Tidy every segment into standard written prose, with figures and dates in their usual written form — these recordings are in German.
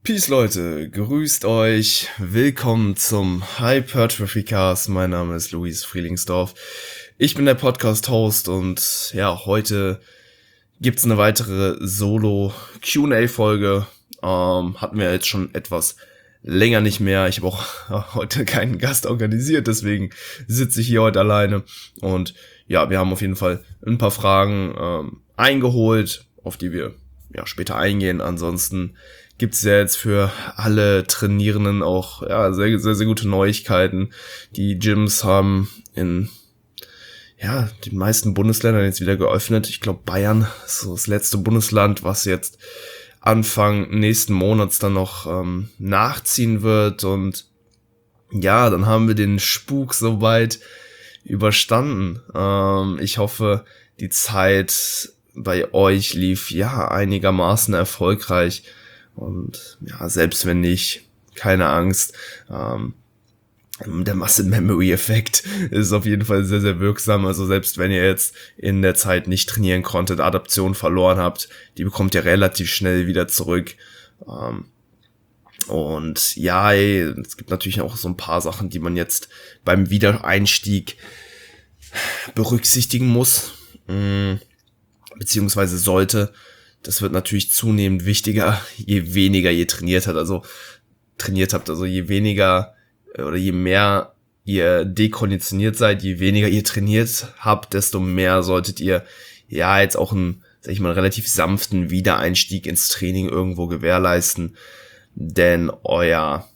Peace Leute, grüßt euch, willkommen zum Hypertrophy Cast. Mein Name ist Luis Frielingsdorf. Ich bin der Podcast-Host und ja, heute gibt's eine weitere Solo-Q&A-Folge. Hatten wir jetzt schon etwas länger nicht mehr. Ich habe auch heute keinen Gast organisiert, deswegen sitze ich hier heute alleine. Und ja, wir haben auf jeden Fall ein paar Fragen eingeholt, auf die wir ja später eingehen. Ansonsten gibt's ja jetzt für alle Trainierenden auch ja sehr, sehr, sehr gute Neuigkeiten. Die Gyms haben in den meisten Bundesländern jetzt wieder geöffnet. Ich glaube, Bayern ist so das letzte Bundesland, was jetzt Anfang nächsten Monats dann noch nachziehen wird. Und ja, dann haben wir den Spuk soweit überstanden. Ich hoffe, die Zeit bei euch lief ja einigermaßen erfolgreich. Und ja, selbst wenn nicht, keine Angst. Der Muscle-Memory-Effekt ist auf jeden Fall sehr, sehr wirksam. Also selbst wenn ihr jetzt in der Zeit nicht trainieren konntet, Adaption verloren habt, die bekommt ihr relativ schnell wieder zurück. Und ja, es gibt natürlich auch so ein paar Sachen, die man jetzt beim Wiedereinstieg berücksichtigen muss, beziehungsweise sollte. Das wird natürlich zunehmend wichtiger, je weniger ihr trainiert habt. Also je weniger oder je mehr ihr dekonditioniert seid, je weniger ihr trainiert habt, desto mehr solltet ihr ja jetzt auch einen relativ sanften Wiedereinstieg ins Training irgendwo gewährleisten. Denn der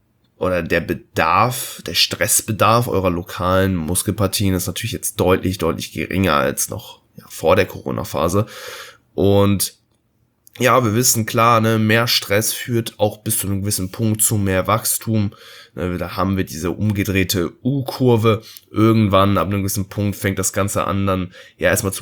Stressbedarf eurer lokalen Muskelpartien ist natürlich jetzt deutlich, deutlich geringer als noch vor der Corona-Phase. Und ja, wir wissen klar, mehr Stress führt auch bis zu einem gewissen Punkt zu mehr Wachstum. Da haben wir diese umgedrehte U-Kurve. Irgendwann, ab einem gewissen Punkt, fängt das Ganze an, dann erstmal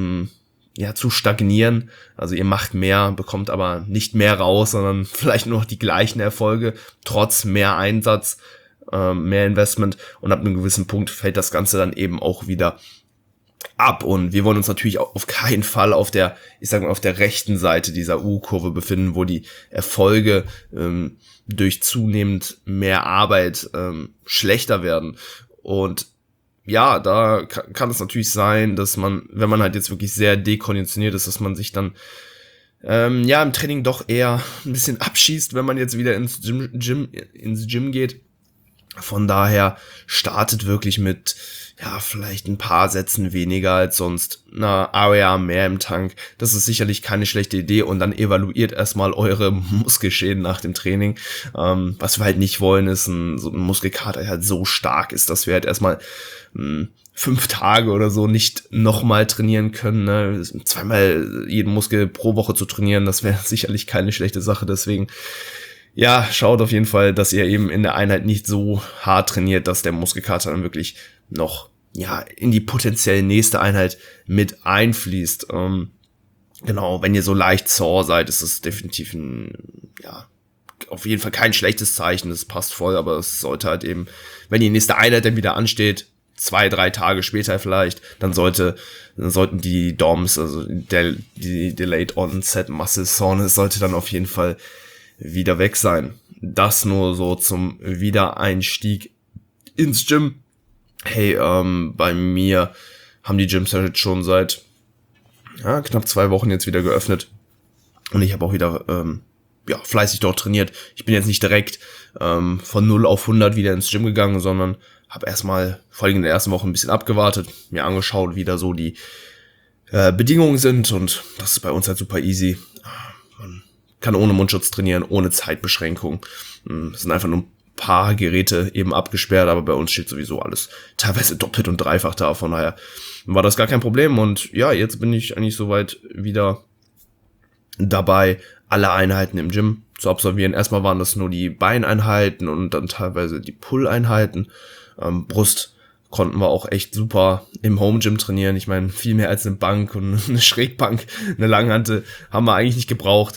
zu stagnieren. Also ihr macht mehr, bekommt aber nicht mehr raus, sondern vielleicht nur noch die gleichen Erfolge, trotz mehr Einsatz, mehr Investment. Und ab einem gewissen Punkt fällt das Ganze dann eben auch wieder ab. Und wir wollen uns natürlich auch auf keinen Fall auf der rechten Seite dieser U-Kurve befinden, wo die Erfolge durch zunehmend mehr Arbeit schlechter werden. Und ja, da kann es natürlich sein, dass man, wenn man halt jetzt wirklich sehr dekonditioniert ist, dass man sich dann im Training doch eher ein bisschen abschießt, wenn man jetzt wieder ins Gym geht. Von daher startet wirklich mit vielleicht ein paar Sätzen weniger als sonst, eine Area mehr im Tank. Das ist sicherlich keine schlechte Idee und dann evaluiert erstmal eure Muskelschäden nach dem Training. Was wir halt nicht wollen, ist so ein Muskelkater, der halt so stark ist, dass wir halt erstmal 5 Tage oder so nicht nochmal trainieren können. Zweimal jeden Muskel pro Woche zu trainieren, das wäre sicherlich keine schlechte Sache. Deswegen ja, schaut auf jeden Fall, dass ihr eben in der Einheit nicht so hart trainiert, dass der Muskelkater dann wirklich noch in die potenziell nächste Einheit mit einfließt. Genau, wenn ihr so leicht sore seid, ist es definitiv auf jeden Fall kein schlechtes Zeichen. Das passt voll, aber es sollte halt eben, wenn die nächste Einheit dann wieder ansteht, 2-3 Tage später vielleicht, dann sollten die DOMs, also die Delayed Onset Muscle Soreness, sollte dann auf jeden Fall wieder weg sein. Das nur so zum Wiedereinstieg ins Gym. Hey, bei mir haben die Gyms ja jetzt schon seit knapp 2 Wochen jetzt wieder geöffnet. Und ich habe auch wieder fleißig dort trainiert. Ich bin jetzt nicht direkt von 0 auf 100 wieder ins Gym gegangen, sondern habe erstmal vor allem in der ersten Woche ein bisschen abgewartet, mir angeschaut, wie da so die Bedingungen sind. Und das ist bei uns halt super easy. Man kann ohne Mundschutz trainieren, ohne Zeitbeschränkung. Es sind einfach nur ein paar Geräte eben abgesperrt, aber bei uns steht sowieso alles teilweise doppelt und dreifach da. Von daher war das gar kein Problem. Und ja, jetzt bin ich eigentlich soweit wieder dabei, alle Einheiten im Gym zu absolvieren. Erstmal waren das nur die Beineinheiten und dann teilweise die Pull-Einheiten. Brust konnten wir auch echt super im Home-Gym trainieren. Ich meine, viel mehr als eine Bank und eine Schrägbank, eine Langhantel haben wir eigentlich nicht gebraucht.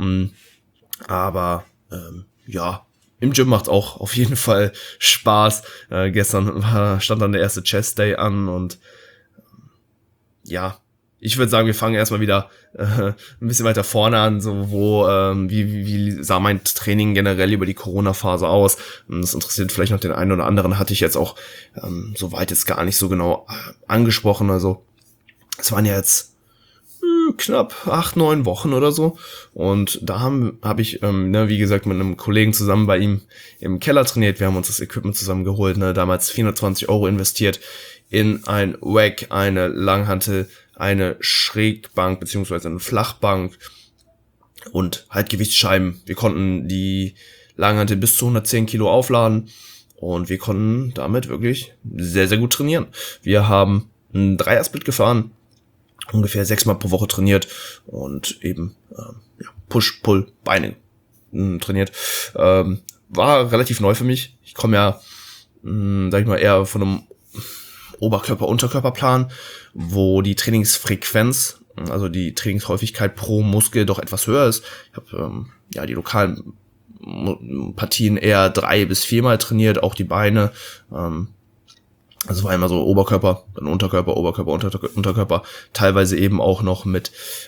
Aber im Gym macht auch auf jeden Fall Spaß. Gestern stand dann der erste Chest Day an und ich würde sagen, wir fangen erstmal wieder ein bisschen weiter vorne an, so wie sah mein Training generell über die Corona-Phase aus. Und das interessiert vielleicht noch den einen oder anderen, hatte ich jetzt auch soweit jetzt gar nicht so genau angesprochen. Also es waren ja jetzt knapp 8-9 Wochen oder so. Und da habe ich, wie gesagt, mit einem Kollegen zusammen bei ihm im Keller trainiert. Wir haben uns das Equipment zusammen geholt, damals 420 € investiert in ein Rack, eine Langhantel, eine Schrägbank beziehungsweise eine Flachbank und halt Gewichtsscheiben. Wir konnten die Langhantel bis zu 110 Kilo aufladen und wir konnten damit wirklich sehr, sehr gut trainieren. Wir haben ein Dreier-Split gefahren, ungefähr 6-mal pro Woche trainiert und eben Push, Pull, Beine trainiert. War relativ neu für mich. Ich komme ja, sag ich mal, eher von einem Oberkörper-Unterkörperplan, wo die Trainingsfrequenz, also die Trainingshäufigkeit pro Muskel doch etwas höher ist. Ich habe die lokalen Partien eher 3 bis 4-mal trainiert, auch die Beine. Also war immer so Oberkörper, dann Unterkörper, Oberkörper, Unterkörper, teilweise eben auch noch mit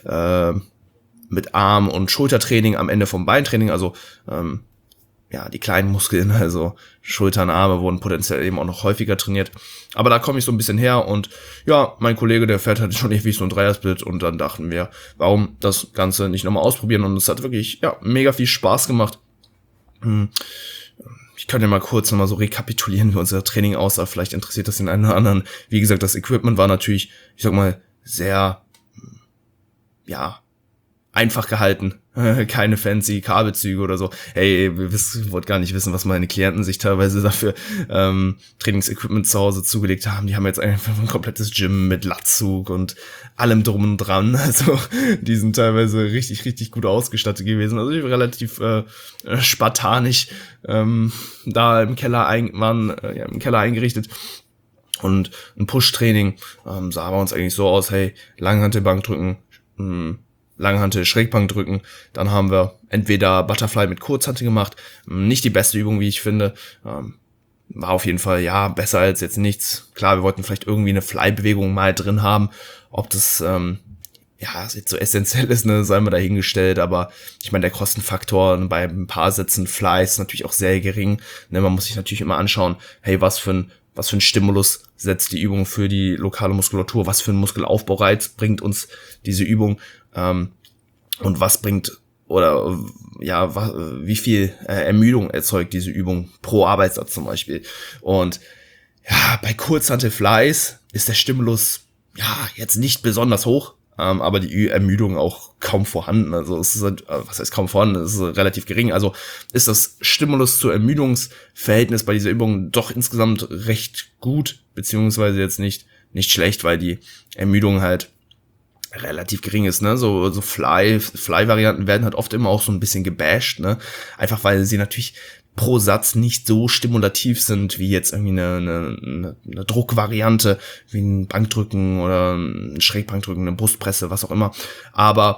Arm- und Schultertraining am Ende vom Beintraining, also die kleinen Muskeln, also Schultern, Arme wurden potenziell eben auch noch häufiger trainiert. Aber da komme ich so ein bisschen her und mein Kollege, der fährt halt schon ewig so ein Dreier-Split und dann dachten wir, warum das Ganze nicht nochmal ausprobieren und es hat wirklich, mega viel Spaß gemacht. Ich kann ja mal kurz nochmal so rekapitulieren, wie unser Training aussah. Vielleicht interessiert das den einen oder anderen. Wie gesagt, das Equipment war natürlich, ich sag mal, sehr, einfach gehalten. Keine fancy Kabelzüge oder so. Hey, wollt gar nicht wissen, was meine Klienten sich teilweise dafür Trainingsequipment zu Hause zugelegt haben. Die haben jetzt einfach ein komplettes Gym mit Latzug und allem drum und dran. Also die sind teilweise richtig, richtig gut ausgestattet gewesen. Also ich war relativ spartanisch da im Keller eingerichtet. Und ein Push-Training sah bei uns eigentlich so aus, hey, Langhantelbank drücken, Langhantel, Schrägbank drücken, dann haben wir entweder Butterfly mit Kurzhantel gemacht, nicht die beste Übung, wie ich finde, war auf jeden Fall, besser als jetzt nichts. Klar, wir wollten vielleicht irgendwie eine Fly-Bewegung mal drin haben, ob das, jetzt so essentiell ist, sei mal dahingestellt, aber ich meine, der Kostenfaktor bei ein paar Sätzen Fly ist natürlich auch sehr gering, man muss sich natürlich immer anschauen, hey, was für ein Stimulus setzt die Übung für die lokale Muskulatur, was für ein Muskelaufbaureiz bringt uns diese Übung, und was bringt wie viel Ermüdung erzeugt diese Übung pro Arbeitssatz zum Beispiel. Und bei Kurzhantel-Flies ist der Stimulus jetzt nicht besonders hoch, aber die Ermüdung auch kaum vorhanden. Also es ist halt, was heißt kaum vorhanden, es ist relativ gering. Also ist das Stimulus zu Ermüdungsverhältnis bei dieser Übung doch insgesamt recht gut, beziehungsweise jetzt nicht schlecht, weil die Ermüdung halt relativ gering ist, so Fly-Varianten werden halt oft immer auch so ein bisschen gebasht, einfach weil sie natürlich pro Satz nicht so stimulativ sind, wie jetzt irgendwie eine Druckvariante, wie ein Bankdrücken oder ein Schrägbankdrücken, eine Brustpresse, was auch immer, aber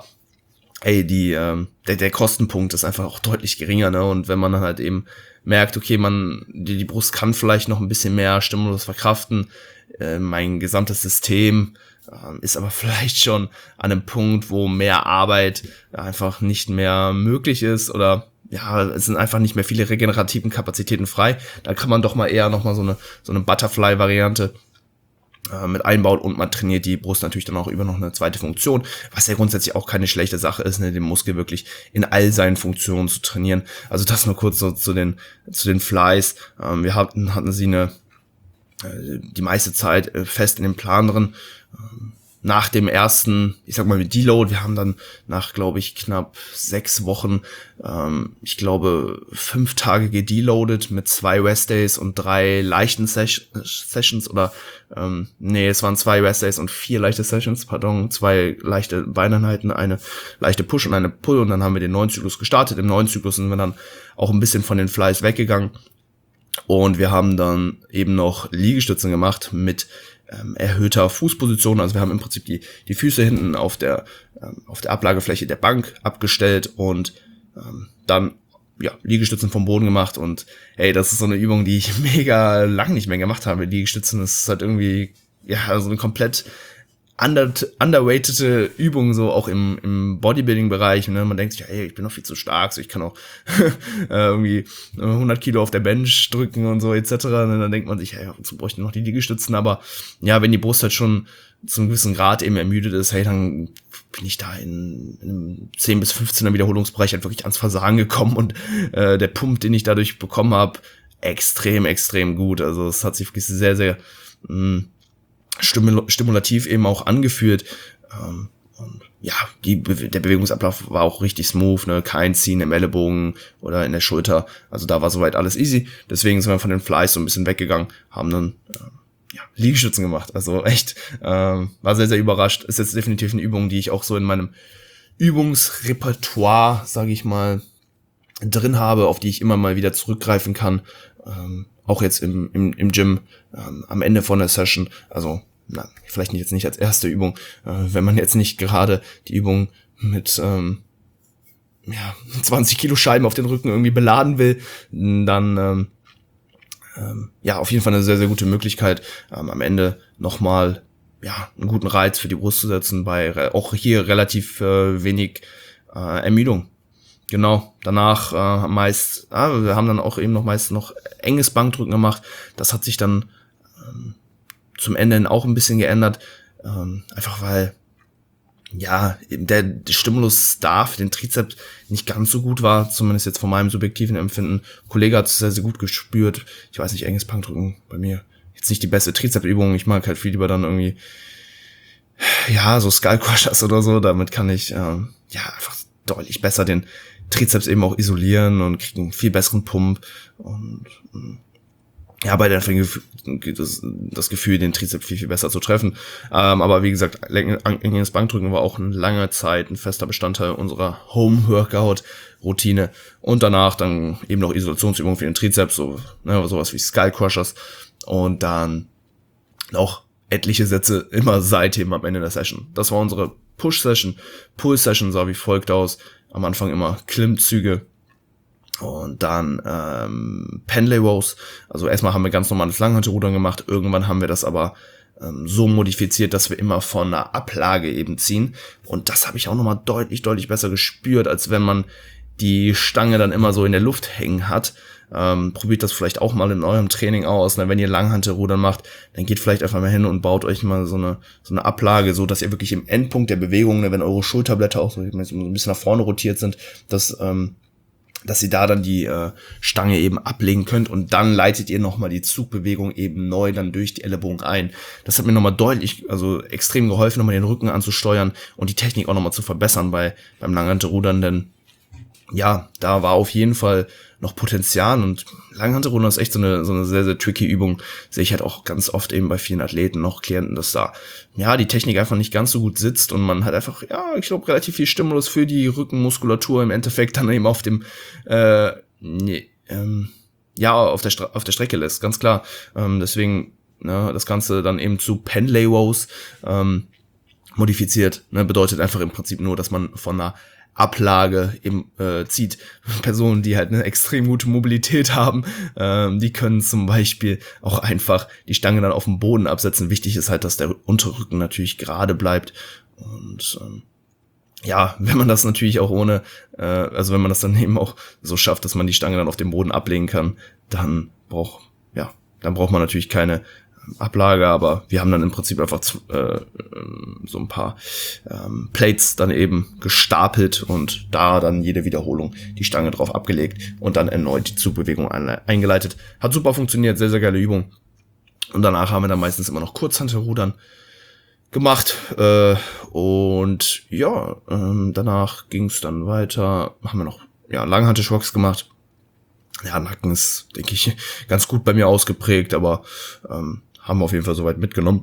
der Kostenpunkt ist einfach auch deutlich geringer, und wenn man dann halt eben merkt, okay, die Brust kann vielleicht noch ein bisschen mehr Stimulus verkraften, mein gesamtes System ist aber vielleicht schon an einem Punkt, wo mehr Arbeit einfach nicht mehr möglich ist oder es sind einfach nicht mehr viele regenerativen Kapazitäten frei. Da kann man doch mal eher nochmal so eine Butterfly-Variante mit einbauen und man trainiert die Brust natürlich dann auch über noch eine zweite Funktion, was ja grundsätzlich auch keine schlechte Sache ist, den Muskel wirklich in all seinen Funktionen zu trainieren. Also das nur kurz so zu den Flies. Wir hatten sie die meiste Zeit fest in dem Plan drin. Nach dem ersten, ich sag mal mit Deload, wir haben dann nach, glaube ich, knapp 6 Wochen, 5 Tage gedeloadet mit 2 Rest-Days und 3 leichten Sessions oder, es waren 2 Rest-Days und 4 leichte Sessions, 2 leichte Beineinheiten, eine leichte Push und eine Pull und dann haben wir den neuen Zyklus gestartet. Im neuen Zyklus sind wir dann auch ein bisschen von den Flies weggegangen und wir haben dann eben noch Liegestützen gemacht mit erhöhter Fußposition, also wir haben im Prinzip die Füße hinten auf der Ablagefläche der Bank abgestellt und dann Liegestützen vom Boden gemacht und das ist so eine Übung, die ich mega lang nicht mehr gemacht habe. Liegestützen ist halt irgendwie so eine komplett underweightete Übung, so auch im Bodybuilding-Bereich. Ne? Man denkt sich, hey, ich bin noch viel zu stark, so ich kann auch irgendwie 100 Kilo auf der Bench drücken und so etc. Und dann denkt man sich, hey, wozu bräuchte ich noch die Liegestützen? Aber ja, wenn die Brust halt schon zu einem gewissen Grad eben ermüdet ist, hey, dann bin ich da in einem 10 bis 15er Wiederholungsbereich halt wirklich ans Versagen gekommen und der Pump, den ich dadurch bekommen habe, extrem gut. Also es hat sich wirklich sehr, sehr stimulativ eben auch angefühlt. Und ja, der Bewegungsablauf war auch richtig smooth, ne? Kein Ziehen im Ellenbogen oder in der Schulter. Also da war soweit alles easy. Deswegen sind wir von den Flies so ein bisschen weggegangen, haben dann Liegestützen gemacht. Also echt, war sehr, sehr überrascht. Ist jetzt definitiv eine Übung, die ich auch so in meinem Übungsrepertoire, sage ich mal, drin habe, auf die ich immer mal wieder zurückgreifen kann. Auch jetzt im Gym am Ende von der Session. Also vielleicht jetzt nicht als erste Übung, wenn man jetzt nicht gerade die Übung mit 20 Kilo Scheiben auf den Rücken irgendwie beladen will, dann auf jeden Fall eine sehr, sehr gute Möglichkeit, am Ende nochmal einen guten Reiz für die Brust zu setzen, bei auch hier relativ wenig Ermüdung. Genau, danach wir haben dann auch eben meist noch enges Bankdrücken gemacht. Das hat sich dann zum Ende hin auch ein bisschen geändert, einfach weil der Stimulus da für den Trizeps nicht ganz so gut war, zumindest jetzt von meinem subjektiven Empfinden. Ein Kollege hat es sehr, sehr gut gespürt. Ich weiß nicht, enges Bankdrücken bei mir jetzt nicht die beste Trizepsübung. Ich mag halt viel lieber dann irgendwie so Skull Crushers oder so. Damit kann ich einfach deutlich besser den Trizeps eben auch isolieren und kriege einen viel besseren Pump und bei der gibt es das Gefühl, den Trizeps viel, viel besser zu treffen. Aber wie gesagt, enges Bankdrücken war auch eine lange Zeit ein fester Bestandteil unserer Home-Workout-Routine. Und danach dann eben noch Isolationsübungen für den Trizeps, sowas wie Skull Crushers. Und dann noch etliche Sätze immer seitheben am Ende der Session. Das war unsere Push-Session. Pull-Session sah wie folgt aus. Am Anfang immer Klimmzüge. Und dann Pendlay Rows. Also erstmal haben wir ganz normales Langhantelrudern gemacht. Irgendwann haben wir das aber so modifiziert, dass wir immer von einer Ablage eben ziehen. Und das habe ich auch nochmal deutlich besser gespürt, als wenn man die Stange dann immer so in der Luft hängen hat. Probiert das vielleicht auch mal in eurem Training aus. Wenn ihr Langhantelrudern macht, dann geht vielleicht einfach mal hin und baut euch mal so eine Ablage, so dass ihr wirklich im Endpunkt der Bewegung, wenn eure Schulterblätter auch so ein bisschen nach vorne rotiert sind, dass ihr da dann die Stange eben ablegen könnt und dann leitet ihr nochmal die Zugbewegung eben neu dann durch die Ellenbogen ein. Das hat mir nochmal extrem geholfen, nochmal den Rücken anzusteuern und die Technik auch nochmal zu verbessern beim Langhantelrudern, denn da war auf jeden Fall noch Potenzial und Langhantelrudern ist echt so eine sehr, sehr tricky Übung. Sehe ich halt auch ganz oft eben bei vielen Athleten, noch Klienten, dass da die Technik einfach nicht ganz so gut sitzt und man hat einfach, ich glaube, relativ viel Stimulus für die Rückenmuskulatur im Endeffekt dann eben auf dem auf der Strecke lässt, ganz klar. Deswegen das Ganze dann eben zu Pendlay Rows modifiziert, bedeutet einfach im Prinzip nur, dass man von einer Ablage eben zieht. Personen, die halt eine extrem gute Mobilität haben, die können zum Beispiel auch einfach die Stange dann auf dem Boden absetzen. Wichtig ist halt, dass der Unterrücken natürlich gerade bleibt und wenn man das natürlich auch ohne, wenn man das dann eben auch so schafft, dass man die Stange dann auf dem Boden ablegen kann, dann braucht man natürlich keine Ablage, aber wir haben dann im Prinzip einfach so ein paar Plates dann eben gestapelt und da dann jede Wiederholung die Stange drauf abgelegt und dann erneut die Zugbewegung eingeleitet. Hat super funktioniert, sehr, sehr geile Übung. Und danach haben wir dann meistens immer noch Kurzhantelrudern gemacht danach ging es dann weiter, haben wir noch Langhantelschwocks gemacht. Nacken ist, denke ich, ganz gut bei mir ausgeprägt, aber haben wir auf jeden Fall soweit mitgenommen.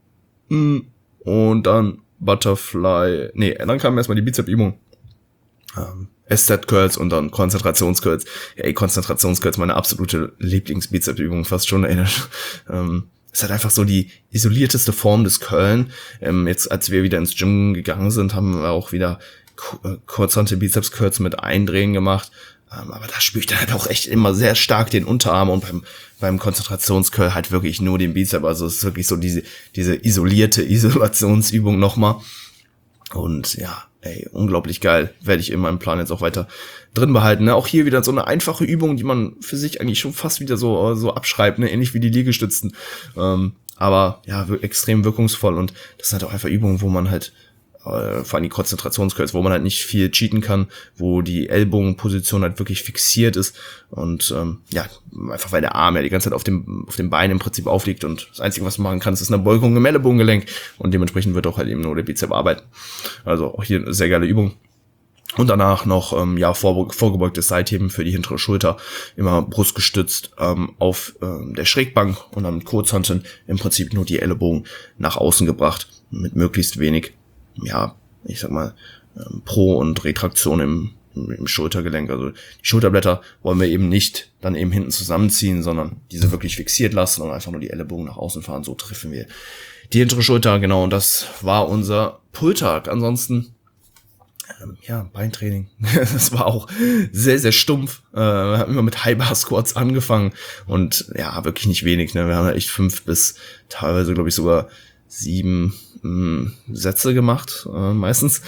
Und dann dann kam erstmal die Bizep-Übung. S-Set-Curls und dann Konzentrationscurls. Konzentrationscurls, meine absolute Lieblings-Bizep-Übung fast schon. Ist halt einfach so die isolierteste Form des Curlen. Jetzt, als wir wieder ins Gym gegangen sind, haben wir auch wieder Kurzhantel-Bizeps-Curls mit Eindrehen gemacht. Aber da spüre ich dann halt auch echt immer sehr stark den Unterarm und beim Konzentrationscurl halt wirklich nur den Bizep. Also es ist wirklich so diese isolierte Isolationsübung nochmal. Und ja, ey, unglaublich geil. Werde ich in meinem Plan jetzt auch weiter drin behalten. Ne? Auch hier wieder so eine einfache Übung, die man für sich eigentlich schon fast wieder so abschreibt, ne? Ähnlich wie die Liegestützen. Aber ja, extrem wirkungsvoll. Und das sind halt auch einfach Übungen, wo man halt vor allem die Konzentrationscurls, wo man halt nicht viel cheaten kann, wo die Ellbogenposition halt wirklich fixiert ist und ja, einfach weil der Arm ja die ganze Zeit auf dem Bein im Prinzip aufliegt und das Einzige, was du machen kannst, ist eine Beugung im Ellenbogengelenk und dementsprechend wird auch halt eben nur der Bizep arbeiten. Also auch hier eine sehr geile Übung. Und danach noch ja vorgebeugtes Seitheben für die hintere Schulter, immer brustgestützt auf der Schrägbank und dann mit Kurzhanteln im Prinzip nur die Ellenbogen nach außen gebracht, mit möglichst wenig, ja, ich sag mal, Pro- und Retraktion im Schultergelenk. Also die Schulterblätter wollen wir eben nicht dann eben hinten zusammenziehen, sondern diese wirklich fixiert lassen und einfach nur die Ellenbogen nach außen fahren. So treffen wir die hintere Schulter, genau. Und das war unser Pulltag. Ansonsten ja, Beintraining. Das war auch sehr, sehr stumpf. Wir haben immer mit High-Bar-Squats angefangen und ja, wirklich nicht wenig. Ne? Wir haben echt 5 bis teilweise, glaube ich, sogar 7 Sätze gemacht, meistens.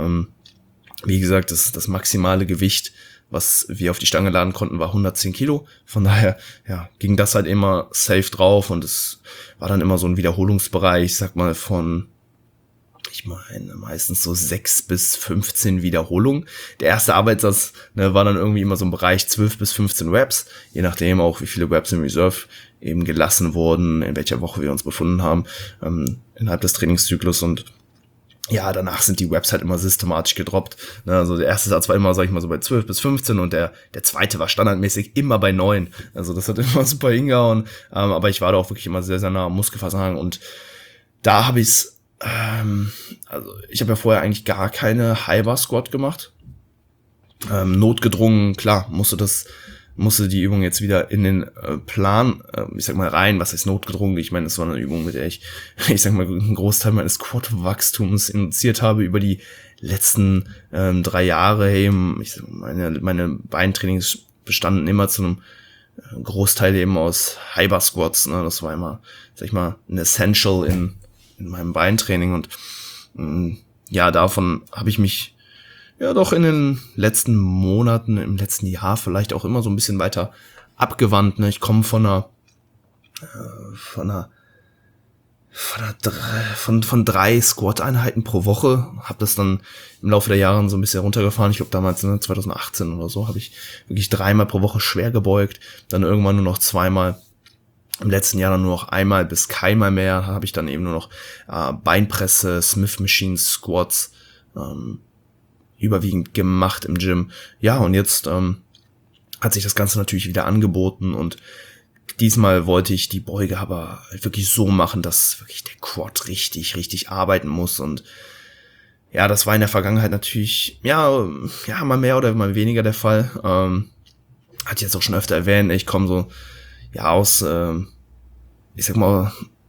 Wie gesagt, das maximale Gewicht, was wir auf die Stange laden konnten, war 110 Kilo. Von daher ja, ging das halt immer safe drauf und es war dann immer so ein Wiederholungsbereich, ich sag mal, von ich meine, meistens so 6 bis 15 Wiederholungen. Der erste Arbeitssatz war dann irgendwie immer so im Bereich 12 bis 15 Reps, je nachdem auch, wie viele Reps im Reserve eben gelassen wurden, in welcher Woche wir uns befunden haben, innerhalb des Trainingszyklus. Und ja, danach sind die Reps halt immer systematisch gedroppt. Also der erste Satz war immer, sag ich mal, so bei 12 bis 15 und der zweite war standardmäßig immer bei 9. Also das hat immer super hingehauen, aber ich war da auch wirklich immer sehr, sehr nah am Muskelversagen und da habe ich's also ich habe ja vorher eigentlich gar keine High-Bar-Squat gemacht. Notgedrungen, klar, musste die Übung jetzt wieder in den Plan, ich sag mal rein, was heißt notgedrungen? Ich meine, das war eine Übung, mit der ich sag mal, einen Großteil meines Quad-Wachstums induziert habe über die letzten 3 Jahre. Hey, meine Beintrainings bestanden immer zu einem Großteil eben aus High-Bar-Squats. Ne? Das war immer, sag ich mal, ein Essential in meinem Beintraining und ja, davon habe ich mich ja doch in den letzten Monaten, im letzten Jahr vielleicht auch immer so ein bisschen weiter abgewandt. Ne? Ich komme von 3 Squat-Einheiten pro Woche, habe das dann im Laufe der Jahre so ein bisschen runtergefahren. Ich glaube damals 2018 oder so habe ich wirklich 3-mal pro Woche schwer gebeugt, dann irgendwann nur noch 2-mal. Im letzten Jahr dann nur noch 1-mal bis keinmal mehr, habe ich dann eben nur noch Beinpresse, Smith Machine Squats überwiegend gemacht im Gym. Ja, und jetzt hat sich das Ganze natürlich wieder angeboten und diesmal wollte ich die Beuge aber halt wirklich so machen, dass wirklich der Quad richtig, richtig arbeiten muss und ja, das war in der Vergangenheit natürlich, ja, mal mehr oder mal weniger der Fall. Hatte ich jetzt auch schon öfter erwähnt, ich komme so ja, aus, ich sag mal,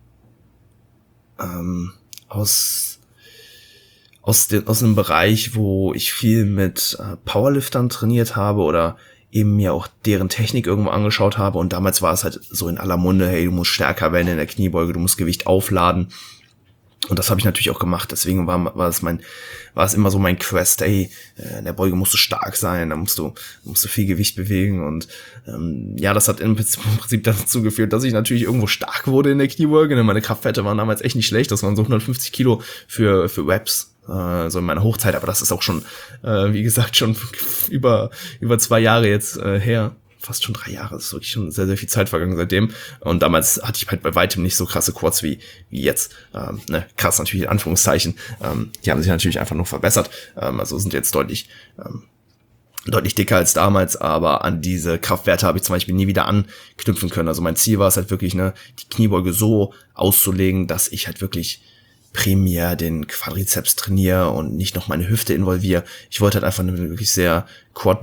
aus einem Bereich, wo ich viel mit Powerliftern trainiert habe oder eben mir auch deren Technik irgendwo angeschaut habe und damals war es halt so in aller Munde, hey, du musst stärker werden in der Kniebeuge, du musst Gewicht aufladen. Und das habe ich natürlich auch gemacht, deswegen war es immer so mein Quest, ey, in der Beuge musst du stark sein, da musst du viel Gewicht bewegen und ja, das hat im Prinzip dazu geführt, dass ich natürlich irgendwo stark wurde in der Kniebeuge, meine Kraftwerte waren damals echt nicht schlecht, das waren so 150 Kilo für Reps, so in meiner Hochzeit, aber das ist auch schon, wie gesagt, schon über 2 Jahre jetzt her. Fast schon 3 Jahre, das ist wirklich schon sehr, sehr viel Zeit vergangen seitdem. Und damals hatte ich halt bei weitem nicht so krasse Quads wie jetzt. Krass natürlich in Anführungszeichen. Die haben sich natürlich einfach nur verbessert. Also sind jetzt deutlich dicker als damals, aber an diese Kraftwerte habe ich zum Beispiel nie wieder anknüpfen können. Also mein Ziel war es halt wirklich, die Kniebeuge so auszulegen, dass ich halt wirklich primär den Quadrizeps trainiere und nicht noch meine Hüfte involviere. Ich wollte halt einfach eine wirklich sehr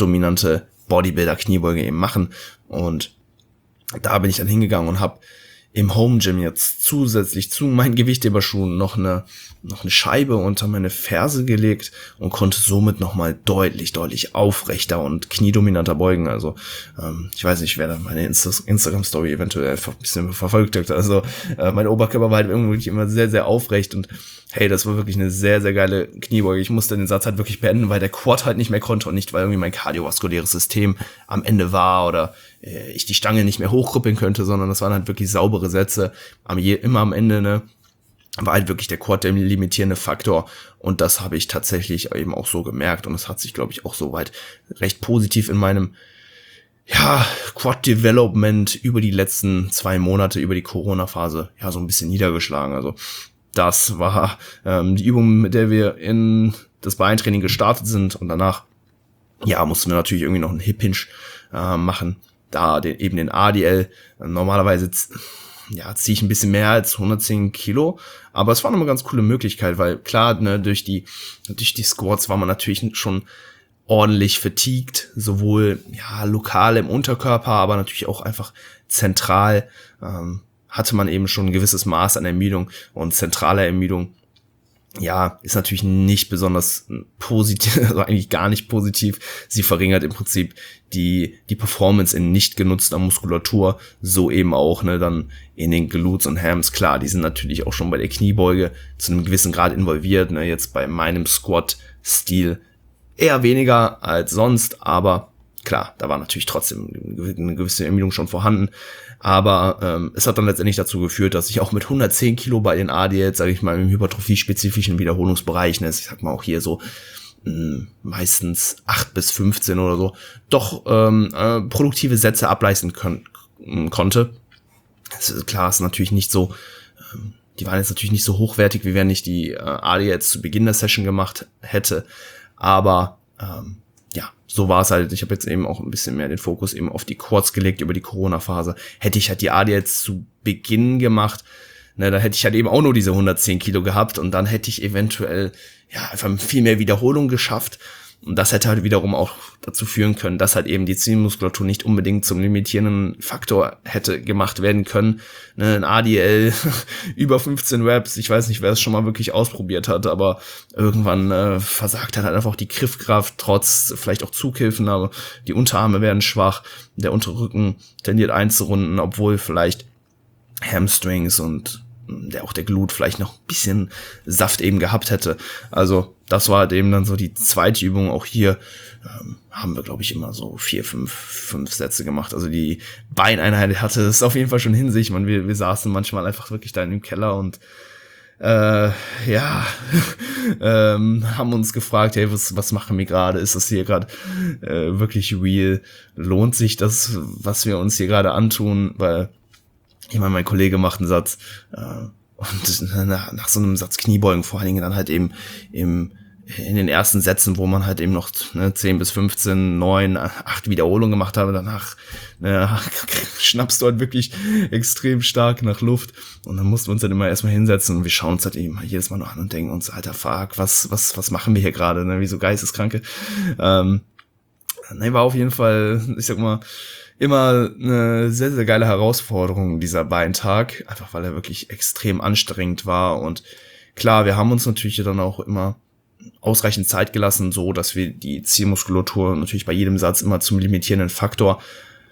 quad-dominante Bodybuilder-Kniebeuge eben machen und da bin ich dann hingegangen und habe im Home Gym jetzt zusätzlich zu meinen Gewichtheberschuhen noch eine Scheibe unter meine Ferse gelegt und konnte somit nochmal deutlich aufrechter und kniedominanter beugen. Also ich weiß nicht, wer da meine Instagram-Story eventuell einfach ein bisschen verfolgt hat. Also mein Oberkörper war halt irgendwie immer sehr aufrecht und hey, das war wirklich eine sehr geile Kniebeuge. Ich musste den Satz halt wirklich beenden, weil der Quad halt nicht mehr konnte und nicht, weil irgendwie mein kardiovaskuläres System am Ende war oder ich die Stange nicht mehr hochkrüppeln könnte, sondern das waren halt wirklich saubere Sätze. Immer am Ende, ne, war halt wirklich der Quad der limitierende Faktor und das habe ich tatsächlich eben auch so gemerkt und das hat sich, glaube ich, auch soweit recht positiv in meinem Quad-Development über die letzten 2 Monate, über die Corona-Phase, so ein bisschen niedergeschlagen. Also das war die Übung, mit der wir in das Beintraining gestartet sind und danach, mussten wir natürlich irgendwie noch einen Hip-Hinge machen, da eben den ADL. Normalerweise ziehe ich ein bisschen mehr als 110 Kilo, aber es war noch eine ganz coole Möglichkeit, weil klar, ne, durch die Squats war man natürlich schon ordentlich fatigued, sowohl lokal im Unterkörper, aber natürlich auch einfach zentral hatte man eben schon ein gewisses Maß an Ermüdung und zentraler Ermüdung, ist natürlich nicht besonders positiv, also eigentlich gar nicht positiv. Sie verringert im Prinzip die Performance in nicht genutzter Muskulatur, so eben auch, ne, dann in den Glutes und Hams. Klar, die sind natürlich auch schon bei der Kniebeuge zu einem gewissen Grad involviert, ne, jetzt bei meinem Squat-Stil eher weniger als sonst, aber klar, da war natürlich trotzdem eine gewisse Ermüdung schon vorhanden. Aber es hat dann letztendlich dazu geführt, dass ich auch mit 110 Kilo bei den ADLs, sage ich mal, im hypertrophie-spezifischen Wiederholungsbereich, ne, ich sag mal auch hier so meistens 8 bis 15 oder so, doch produktive Sätze ableisten konnte. Klar, ist natürlich nicht so, die waren jetzt natürlich nicht so hochwertig, wie wenn ich die ADLs zu Beginn der Session gemacht hätte, aber so war es halt. Ich habe jetzt eben auch ein bisschen mehr den Fokus eben auf die Quads gelegt über die Corona-Phase. Hätte ich halt die ADLs zu Beginn gemacht, ne, da hätte ich halt eben auch nur diese 110 Kilo gehabt und dann hätte ich eventuell einfach viel mehr Wiederholung geschafft. Und das hätte halt wiederum auch dazu führen können, dass halt eben die Zielmuskulatur nicht unbedingt zum limitierenden Faktor hätte gemacht werden können. Ne, ein ADL über 15 Reps, ich weiß nicht, wer es schon mal wirklich ausprobiert hat, aber irgendwann versagt dann halt einfach die Griffkraft, trotz vielleicht auch Zughilfen, aber die Unterarme werden schwach, der Unterrücken tendiert einzurunden, obwohl vielleicht Hamstrings und der Glut vielleicht noch ein bisschen Saft eben gehabt hätte. Also das war halt eben dann so die zweite Übung. Auch hier haben wir, glaube ich, immer so 4, 5 Sätze gemacht. Also die Beineinheit hatte es auf jeden Fall schon in sich. Wir saßen manchmal einfach wirklich da im Keller und haben uns gefragt, hey, was machen wir gerade? Ist das hier gerade wirklich real? Lohnt sich das, was wir uns hier gerade antun? Weil ich meine, mein Kollege macht einen Satz und nach so einem Satz Kniebeugen, vor allen Dingen dann halt eben in den ersten Sätzen, wo man halt eben noch 10 bis 15, 9, 8 Wiederholungen gemacht habe, danach schnappst du halt wirklich extrem stark nach Luft und dann mussten wir uns dann immer erstmal hinsetzen und wir schauen uns halt eben jedes Mal noch an und denken uns, alter fuck, was machen wir hier gerade, ne? Wie so Geisteskranke. War auf jeden Fall, ich sag mal, immer eine sehr geile Herausforderung, dieser Beintag, einfach weil er wirklich extrem anstrengend war und klar, wir haben uns natürlich dann auch immer ausreichend Zeit gelassen, so dass wir die Zielmuskulatur natürlich bei jedem Satz immer zum limitierenden Faktor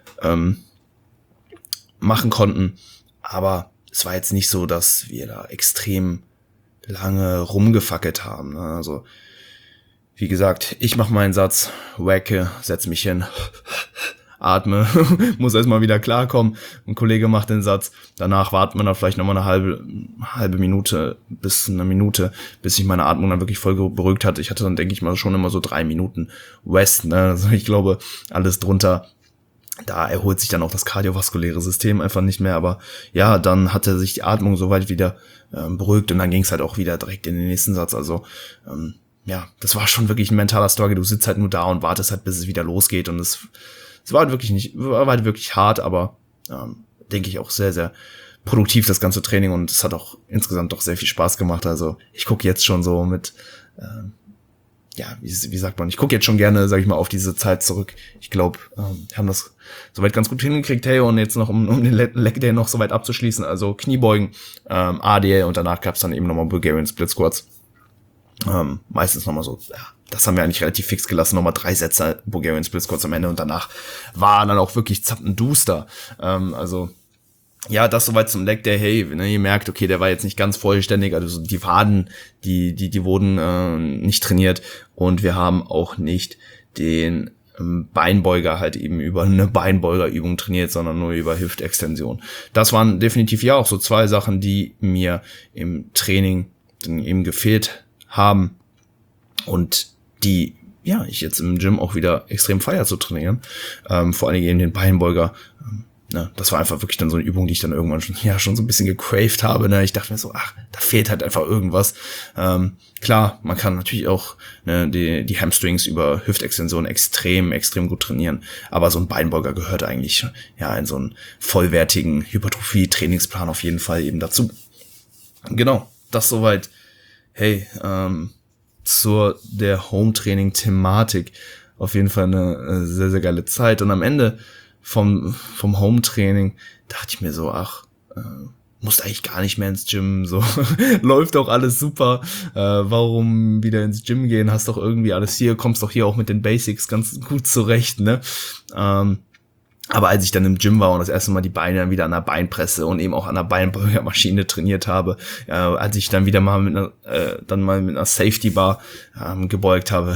machen konnten, aber es war jetzt nicht so, dass wir da extrem lange rumgefackelt haben, ne? Also wie gesagt, ich mache meinen Satz, wacke, setz mich hin, atme, muss erstmal wieder klarkommen. Ein Kollege macht den Satz, danach wartet man dann vielleicht nochmal eine halbe Minute bis eine Minute, bis sich meine Atmung dann wirklich voll beruhigt hat. Ich hatte dann, denke ich mal, schon immer so 3 Minuten Rest, ne? Also ich glaube, alles drunter, da erholt sich dann auch das kardiovaskuläre System einfach nicht mehr, aber ja, dann hatte sich die Atmung soweit wieder beruhigt und dann ging es halt auch wieder direkt in den nächsten Satz, also das war schon wirklich ein mentaler Struggle. Du sitzt halt nur da und wartest halt, bis es wieder losgeht und es war halt wirklich hart, aber denke ich auch sehr produktiv, das ganze Training, und es hat auch insgesamt doch sehr viel Spaß gemacht. Also ich gucke jetzt schon so mit wie sagt man, ich gucke jetzt schon gerne, sag ich mal, auf diese Zeit zurück. Ich glaube, haben das soweit ganz gut hingekriegt. Hey, und jetzt noch, um den Leg Day noch soweit abzuschließen, also Kniebeugen, ADL und danach gab's dann eben nochmal Bulgarian Split Squats. Meistens nochmal so, ja, das haben wir eigentlich relativ fix gelassen, nochmal 3 Sätze Bulgarian Split Squats am Ende und danach war dann auch wirklich zappenduster. Also, ja, das soweit zum Leg Day. Hey, ne, ihr merkt, okay, der war jetzt nicht ganz vollständig, also die Waden, die wurden nicht trainiert und wir haben auch nicht den Beinbeuger halt eben über eine Beinbeugerübung trainiert, sondern nur über Hüftextension. Das waren definitiv ja auch so 2 Sachen, die mir im Training eben gefehlt haben und die, ja, ich jetzt im Gym auch wieder extrem feier zu trainieren. Vor allem eben den Beinbeuger. Ne, das war einfach wirklich dann so eine Übung, die ich dann irgendwann schon so ein bisschen gecraved habe. Ne? Ich dachte mir so, da fehlt halt einfach irgendwas. Klar, man kann natürlich auch die Hamstrings über Hüftextension extrem gut trainieren. Aber so ein Beinbeuger gehört eigentlich ja in so einen vollwertigen Hypertrophie-Trainingsplan auf jeden Fall eben dazu. Genau, das soweit. Hey, zur der Home-Training-Thematik auf jeden Fall eine sehr, sehr geile Zeit. Und am Ende vom Home-Training dachte ich mir so, musst eigentlich gar nicht mehr ins Gym, so läuft doch alles super, warum wieder ins Gym gehen, hast doch irgendwie alles hier, kommst doch hier auch mit den Basics ganz gut zurecht, ne? Aber als ich dann im Gym war und das erste Mal die Beine dann wieder an der Beinpresse und eben auch an der Beinbeugermaschine trainiert habe, als ich dann wieder mal mit einer Safety Bar gebeugt habe,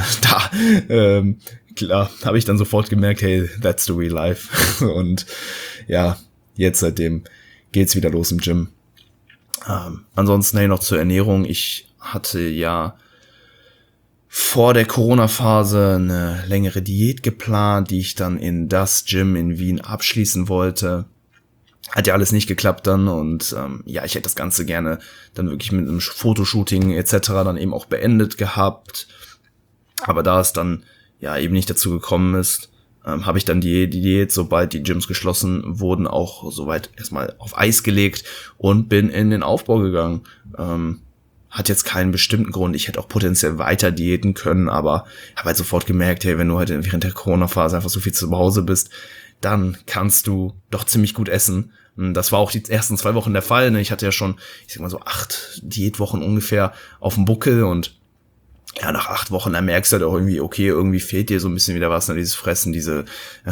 klar, habe ich dann sofort gemerkt, hey, that's the real life. Und ja, jetzt seitdem geht's wieder los im Gym. Ansonsten, hey, noch zur Ernährung. Ich hatte ja vor der Corona-Phase eine längere Diät geplant, die ich dann in das Gym in Wien abschließen wollte. Hat ja alles nicht geklappt dann und ich hätte das Ganze gerne dann wirklich mit einem Fotoshooting etc. dann eben auch beendet gehabt. Aber da es dann ja eben nicht dazu gekommen ist, habe ich dann die Diät, sobald die Gyms geschlossen wurden, auch soweit erstmal auf Eis gelegt und bin in den Aufbau gegangen. Hat jetzt keinen bestimmten Grund. Ich hätte auch potenziell weiter diäten können, aber habe halt sofort gemerkt, hey, wenn du halt während der Corona-Phase einfach so viel zu Hause bist, dann kannst du doch ziemlich gut essen. Das war auch die ersten 2 Wochen der Fall. Ne? Ich hatte ja schon, ich sag mal so 8 Diätwochen ungefähr auf dem Buckel und ja, nach 8 Wochen, dann merkst du halt auch irgendwie, okay, irgendwie fehlt dir so ein bisschen wieder was, ne, dieses Fressen, diese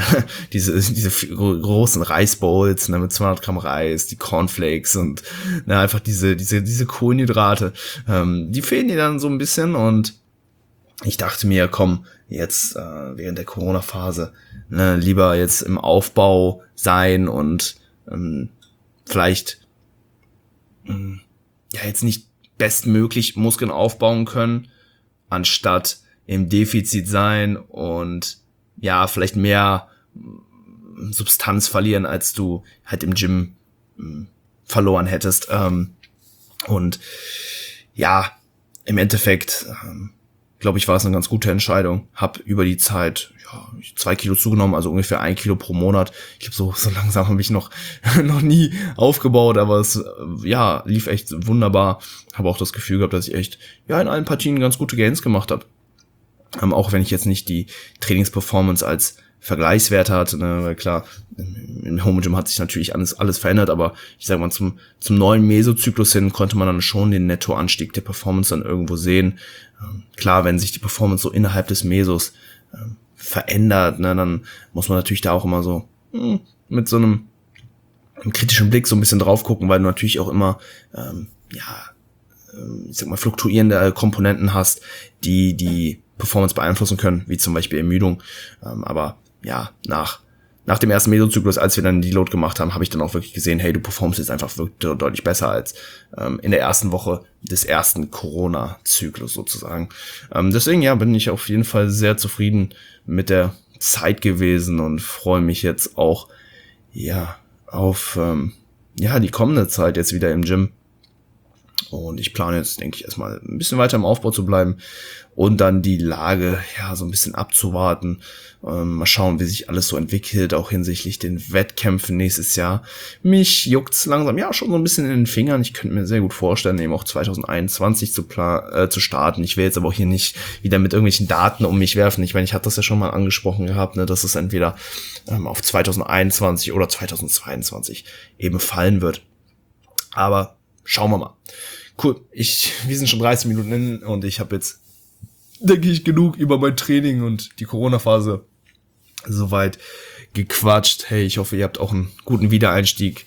großen Reisbowls, ne, mit 200 Gramm Reis, die Cornflakes und, ne, einfach diese Kohlenhydrate, die fehlen dir dann so ein bisschen und ich dachte mir, komm, jetzt, während der Corona-Phase, ne, lieber jetzt im Aufbau sein und, vielleicht, jetzt nicht bestmöglich Muskeln aufbauen können, anstatt im Defizit sein und ja, vielleicht mehr Substanz verlieren, als du halt im Gym verloren hättest. Und ja, im Endeffekt, glaube ich, war es eine ganz gute Entscheidung. Hab über die Zeit 2 Kilo zugenommen, also ungefähr 1 Kilo pro Monat. Ich glaube, so langsam habe ich noch nie aufgebaut, aber es lief echt wunderbar. Habe auch das Gefühl gehabt, dass ich echt in allen Partien ganz gute Gains gemacht habe. Auch wenn ich jetzt nicht die Trainingsperformance als Vergleichswert hatte, ne, weil klar, im Home Gym hat sich natürlich alles verändert, aber ich sag mal, zum neuen Mesozyklus hin konnte man dann schon den Nettoanstieg der Performance dann irgendwo sehen. Klar, wenn sich die Performance so innerhalb des Mesos verändert, ne, dann muss man natürlich da auch immer so mit so einem kritischen Blick so ein bisschen drauf gucken, weil du natürlich auch immer ich sag mal fluktuierende Komponenten hast, die Performance beeinflussen können, wie zum Beispiel Ermüdung. Aber ja, nach dem ersten Mesozyklus, als wir dann die Load gemacht haben, habe ich dann auch wirklich gesehen, hey, du performst jetzt einfach wirklich deutlich besser als in der ersten Woche des ersten Corona-Zyklus sozusagen. Deswegen bin ich auf jeden Fall sehr zufrieden mit der Zeit gewesen und freue mich jetzt auch auf die kommende Zeit jetzt wieder im Gym. Und ich plane jetzt, denke ich, erstmal ein bisschen weiter im Aufbau zu bleiben und dann die Lage ja so ein bisschen abzuwarten. Mal schauen, wie sich alles so entwickelt, auch hinsichtlich den Wettkämpfen nächstes Jahr. Mich juckt's langsam ja schon so ein bisschen in den Fingern. Ich könnte mir sehr gut vorstellen, eben auch 2021 zu starten. Ich will jetzt aber auch hier nicht wieder mit irgendwelchen Daten um mich werfen. Ich meine, ich hatte das ja schon mal angesprochen gehabt, ne, dass es entweder auf 2021 oder 2022 eben fallen wird. Aber schauen wir mal. Cool, wir sind schon 30 Minuten in und ich habe jetzt, denke ich, genug über mein Training und die Corona-Phase soweit gequatscht. Hey, ich hoffe, ihr habt auch einen guten Wiedereinstieg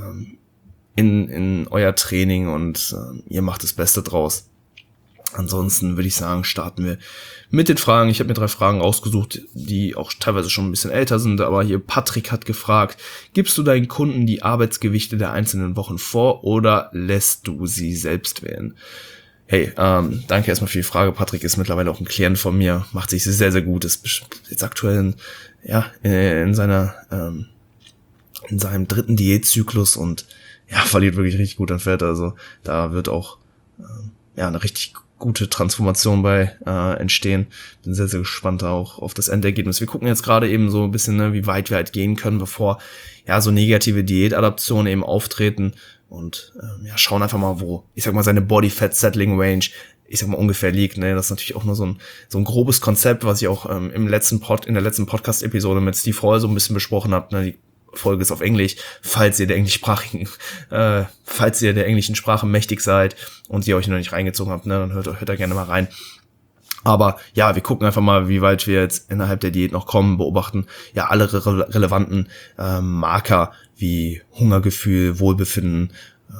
in euer Training und ihr macht das Beste draus. Ansonsten würde ich sagen, starten wir mit den Fragen. Ich habe mir 3 Fragen rausgesucht, die auch teilweise schon ein bisschen älter sind, aber hier Patrick hat gefragt: Gibst du deinen Kunden die Arbeitsgewichte der einzelnen Wochen vor oder lässt du sie selbst wählen? Hey, danke erstmal für die Frage. Patrick ist mittlerweile auch ein Klient von mir, macht sich sehr, sehr gut, ist jetzt aktuell in seinem 3. Diätzyklus und ja, verliert wirklich richtig gut an Fett. Also da wird auch eine richtig gute Transformation bei entstehen. Bin sehr, sehr gespannt auch auf das Endergebnis. Wir gucken jetzt gerade eben so ein bisschen, ne, wie weit wir halt gehen können, bevor so negative Diätadaptionen eben auftreten und schauen einfach mal, wo, ich sag mal, seine Body Fat Settling Range, ich sag mal, ungefähr liegt. Ne? Das ist natürlich auch nur so ein grobes Konzept, was ich auch in der letzten Podcast-Episode mit Steve Hall so ein bisschen besprochen habe. Ne? Die Folge ist auf Englisch, falls ihr der englischen Sprache mächtig seid und ihr euch noch nicht reingezogen habt, ne, dann hört da gerne mal rein. Aber ja, wir gucken einfach mal, wie weit wir jetzt innerhalb der Diät noch kommen, beobachten ja alle relevanten Marker wie Hungergefühl, Wohlbefinden,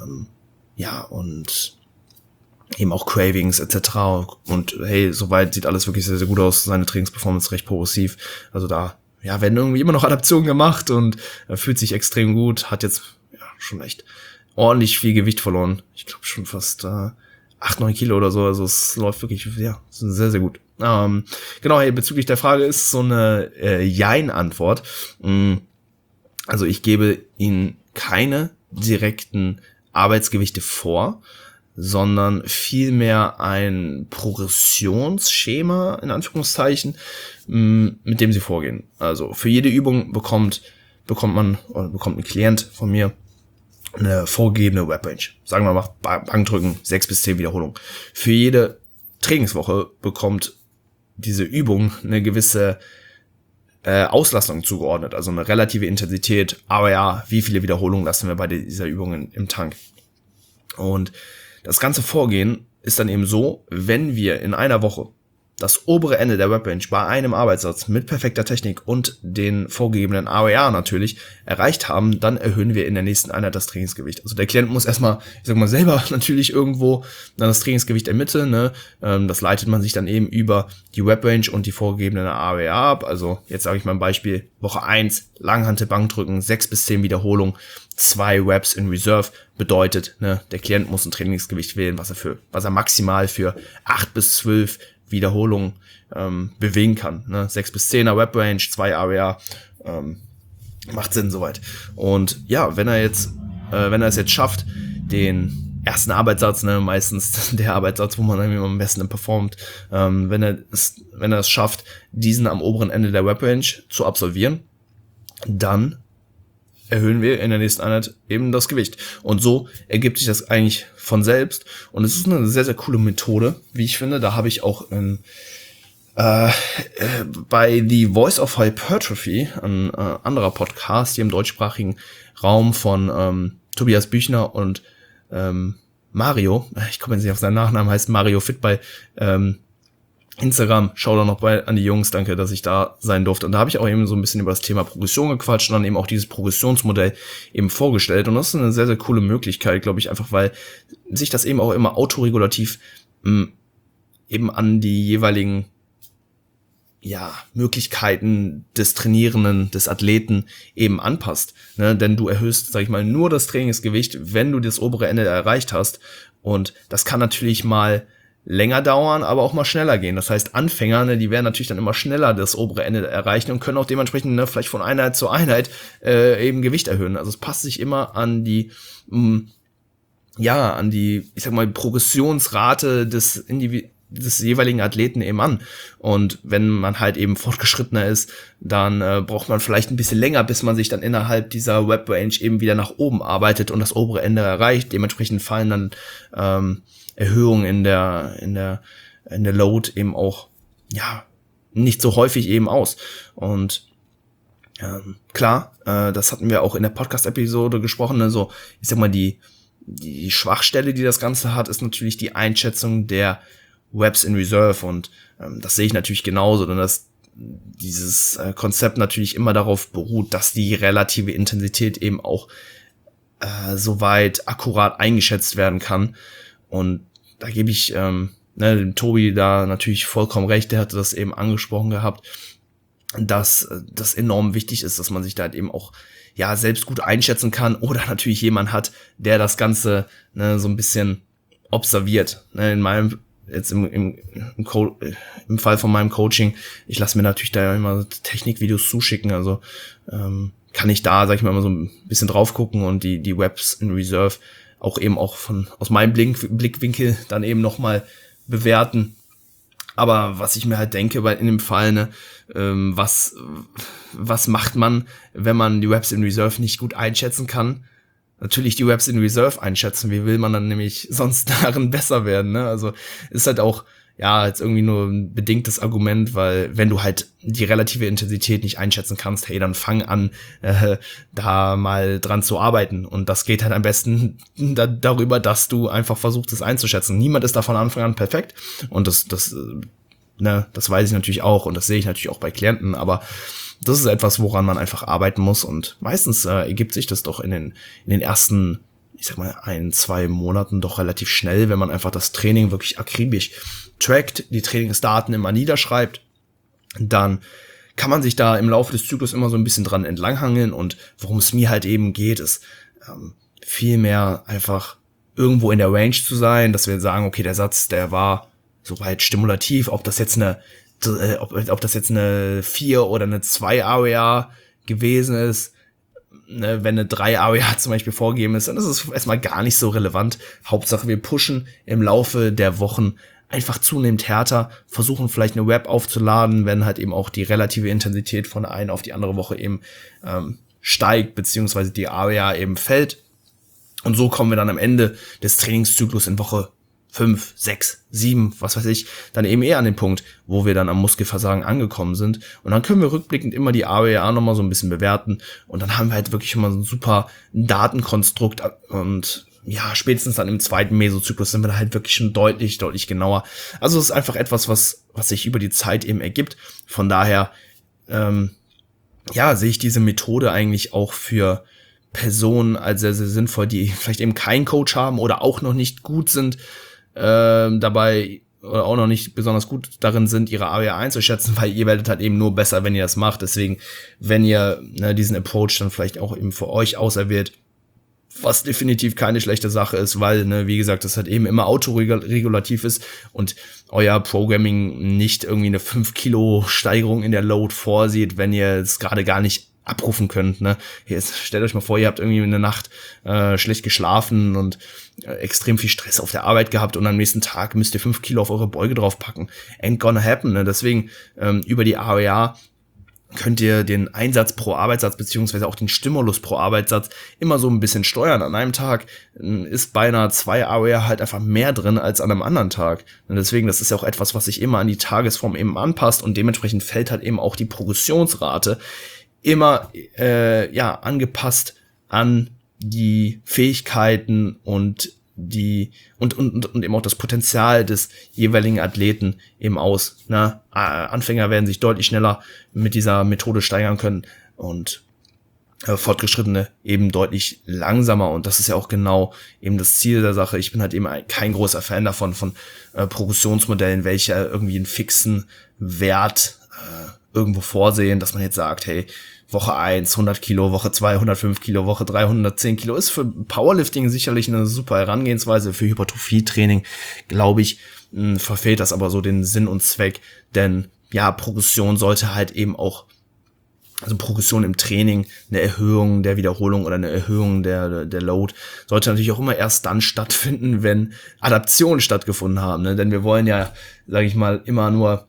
und eben auch Cravings etc. Und hey, soweit sieht alles wirklich sehr, sehr gut aus. Seine Trainingsperformance recht progressiv. Also da werden irgendwie immer noch Adaptionen gemacht und fühlt sich extrem gut, hat jetzt schon echt ordentlich viel Gewicht verloren. Ich glaube schon fast 8-9 Kilo oder so, also es läuft wirklich sehr, sehr gut. Genau, hey, bezüglich der Frage ist so eine Jein-Antwort. Also ich gebe Ihnen keine direkten Arbeitsgewichte vor, sondern vielmehr ein Progressionsschema, in Anführungszeichen, mit dem sie vorgehen. Also für jede Übung bekommt ein Klient von mir eine vorgegebene Webrange. Sagen wir mal, Bankdrücken, 6 bis 10 Wiederholungen. Für jede Trainingswoche bekommt diese Übung eine gewisse Auslastung zugeordnet, also eine relative Intensität, aber wie viele Wiederholungen lassen wir bei dieser Übung im Tank. Und das ganze Vorgehen ist dann eben so, wenn wir in einer Woche das obere Ende der Webrange bei einem Arbeitssatz mit perfekter Technik und den vorgegebenen AOR natürlich erreicht haben, dann erhöhen wir in der nächsten Einheit das Trainingsgewicht. Also der Klient muss erstmal, selber natürlich irgendwo dann das Trainingsgewicht ermitteln, ne? Das leitet man sich dann eben über die Webrange und die vorgegebenen AOR ab. Also jetzt sage ich mal ein Beispiel: Woche 1, Langhantel-Bankdrücken, 6 bis 10 Wiederholungen, 2 Reps in Reserve, bedeutet, ne, der Klient muss ein Trainingsgewicht wählen, was er maximal für 8 bis 12 Wiederholungen bewegen kann. Ne? 6 bis 10er Webrange, 2 AOR, macht Sinn soweit. Und ja, wenn er es jetzt schafft, den ersten Arbeitssatz, ne, meistens der Arbeitssatz, wo man dann am besten performt, wenn er es schafft, diesen am oberen Ende der Webrange zu absolvieren, dann erhöhen wir in der nächsten Einheit eben das Gewicht. Und so ergibt sich das eigentlich von selbst. Und es ist eine sehr, sehr coole Methode, wie ich finde. Da habe ich auch bei The Voice of Hypertrophy, ein anderer Podcast hier im deutschsprachigen Raum von Tobias Büchner und Mario, ich komme jetzt nicht auf seinen Nachnamen, heißt Mario Fit bei Instagram, schau da noch an die Jungs, danke, dass ich da sein durfte. Und da habe ich auch eben so ein bisschen über das Thema Progression gequatscht und dann eben auch dieses Progressionsmodell eben vorgestellt. Und das ist eine sehr, sehr coole Möglichkeit, glaube ich, einfach weil sich das eben auch immer autoregulativ eben an die jeweiligen Möglichkeiten des Trainierenden, des Athleten eben anpasst. Ne? Denn du erhöhst, sag ich mal, nur das Trainingsgewicht, wenn du das obere Ende erreicht hast. Und das kann natürlich mal länger dauern, aber auch mal schneller gehen. Das heißt, Anfänger, ne, die werden natürlich dann immer schneller das obere Ende erreichen und können auch dementsprechend, ne, vielleicht von Einheit zu Einheit eben Gewicht erhöhen. Also es passt sich immer an die ja, an die, ich sag mal, Progressionsrate des jeweiligen Athleten eben an. Und wenn man halt eben fortgeschrittener ist, dann braucht man vielleicht ein bisschen länger, bis man sich dann innerhalb dieser Web-Range eben wieder nach oben arbeitet und das obere Ende erreicht. Dementsprechend fallen dann Erhöhungen in der Load eben auch, ja, nicht so häufig eben aus. Und klar, das hatten wir auch in der Podcast-Episode gesprochen, also ich sag mal, die Schwachstelle, die das Ganze hat, ist natürlich die Einschätzung der Reps in Reserve, und das sehe ich natürlich genauso, denn dass dieses Konzept natürlich immer darauf beruht, dass die relative Intensität eben auch soweit akkurat eingeschätzt werden kann. Und da gebe ich dem Tobi da natürlich vollkommen recht, der hatte das eben angesprochen gehabt, dass das enorm wichtig ist, dass man sich da halt eben auch selbst gut einschätzen kann oder natürlich jemand hat, der das Ganze so ein bisschen observiert. In meinem jetzt im Fall von meinem Coaching, ich lasse mir natürlich da immer Technikvideos zuschicken, also kann ich da, sag ich mal so ein bisschen drauf gucken und die Reps in Reserve auch eben auch aus meinem Blickwinkel dann eben nochmal bewerten. Aber was ich mir halt denke, weil in dem Fall, was macht man, wenn man die Reps in Reserve nicht gut einschätzen kann? Natürlich die Reps in Reserve einschätzen. Wie will man dann nämlich sonst darin besser werden, ne? Also ist halt auch, jetzt irgendwie nur ein bedingtes Argument, weil wenn du halt die relative Intensität nicht einschätzen kannst, hey, dann fang an, da mal dran zu arbeiten. Und das geht halt am besten darüber, dass du einfach versuchst, es einzuschätzen. Niemand ist da von Anfang an perfekt. Und das weiß ich natürlich auch, und das sehe ich natürlich auch bei Klienten, aber das ist etwas, woran man einfach arbeiten muss, und meistens ergibt sich das doch in den ersten, ich sag mal, 1-2 Monaten doch relativ schnell, wenn man einfach das Training wirklich akribisch trackt, die Trainingsdaten immer niederschreibt, dann kann man sich da im Laufe des Zyklus immer so ein bisschen dran entlanghangeln, und worum es mir halt eben geht, ist viel mehr einfach irgendwo in der Range zu sein, dass wir sagen, okay, der Satz, der war soweit stimulativ, ob das jetzt eine 4 oder eine 2 Area gewesen ist, wenn eine 3 Area zum Beispiel vorgegeben ist, dann ist es erstmal gar nicht so relevant. Hauptsache, wir pushen im Laufe der Wochen einfach zunehmend härter, versuchen vielleicht eine Rep aufzuladen, wenn halt eben auch die relative Intensität von der einen auf die andere Woche eben steigt, beziehungsweise die Area eben fällt. Und so kommen wir dann am Ende des Trainingszyklus in Woche 5, 6, 7, was weiß ich, dann eben eher an den Punkt, wo wir dann am Muskelversagen angekommen sind. Und dann können wir rückblickend immer die AWA nochmal so ein bisschen bewerten. Und dann haben wir halt wirklich immer so ein super Datenkonstrukt. Und spätestens dann im zweiten Mesozyklus sind wir da halt wirklich schon deutlich genauer. Also es ist einfach etwas, was sich über die Zeit eben ergibt. Von daher, sehe ich diese Methode eigentlich auch für Personen als sehr, sehr sinnvoll, die vielleicht eben keinen Coach haben oder auch noch nicht gut sind, dabei oder auch noch nicht besonders gut darin sind, ihre AWA einzuschätzen, weil ihr werdet halt eben nur besser, wenn ihr das macht. Deswegen, wenn ihr diesen Approach dann vielleicht auch eben für euch auserwählt, was definitiv keine schlechte Sache ist, weil, wie gesagt, das halt eben immer autoregulativ ist und euer Programming nicht irgendwie eine 5 Kilo Steigerung in der Load vorsieht, wenn ihr es gerade gar nicht abrufen könnt, ne? Jetzt stellt euch mal vor, ihr habt irgendwie in der Nacht schlecht geschlafen und extrem viel Stress auf der Arbeit gehabt und am nächsten Tag müsst ihr 5 Kilo auf eure Beuge draufpacken. Ain't gonna happen, ne? Deswegen über die AWA könnt ihr den Einsatz pro Arbeitssatz beziehungsweise auch den Stimulus pro Arbeitssatz immer so ein bisschen steuern. An einem Tag ist bei einer 2 AWA halt einfach mehr drin als an einem anderen Tag. Und deswegen, das ist ja auch etwas, was sich immer an die Tagesform eben anpasst, und dementsprechend fällt halt eben auch die Progressionsrate immer angepasst an die Fähigkeiten und eben auch das Potenzial des jeweiligen Athleten eben aus. Ne? Anfänger werden sich deutlich schneller mit dieser Methode steigern können und Fortgeschrittene eben deutlich langsamer, und das ist ja auch genau eben das Ziel der Sache. Ich bin halt eben kein großer Fan davon, von Progressionsmodellen, welche irgendwie einen fixen Wert irgendwo vorsehen, dass man jetzt sagt, hey, Woche 1 100 Kilo, Woche 2 105 Kilo, Woche 3 110 Kilo, ist für Powerlifting sicherlich eine super Herangehensweise. Für Hypertrophie-Training, glaube ich, verfehlt das aber so den Sinn und Zweck, denn Progression sollte halt eben auch also Progression im Training, eine Erhöhung der Wiederholung oder eine Erhöhung der Load, sollte natürlich auch immer erst dann stattfinden, wenn Adaptionen stattgefunden haben, ne? Denn wir wollen ja, sage ich mal, immer nur,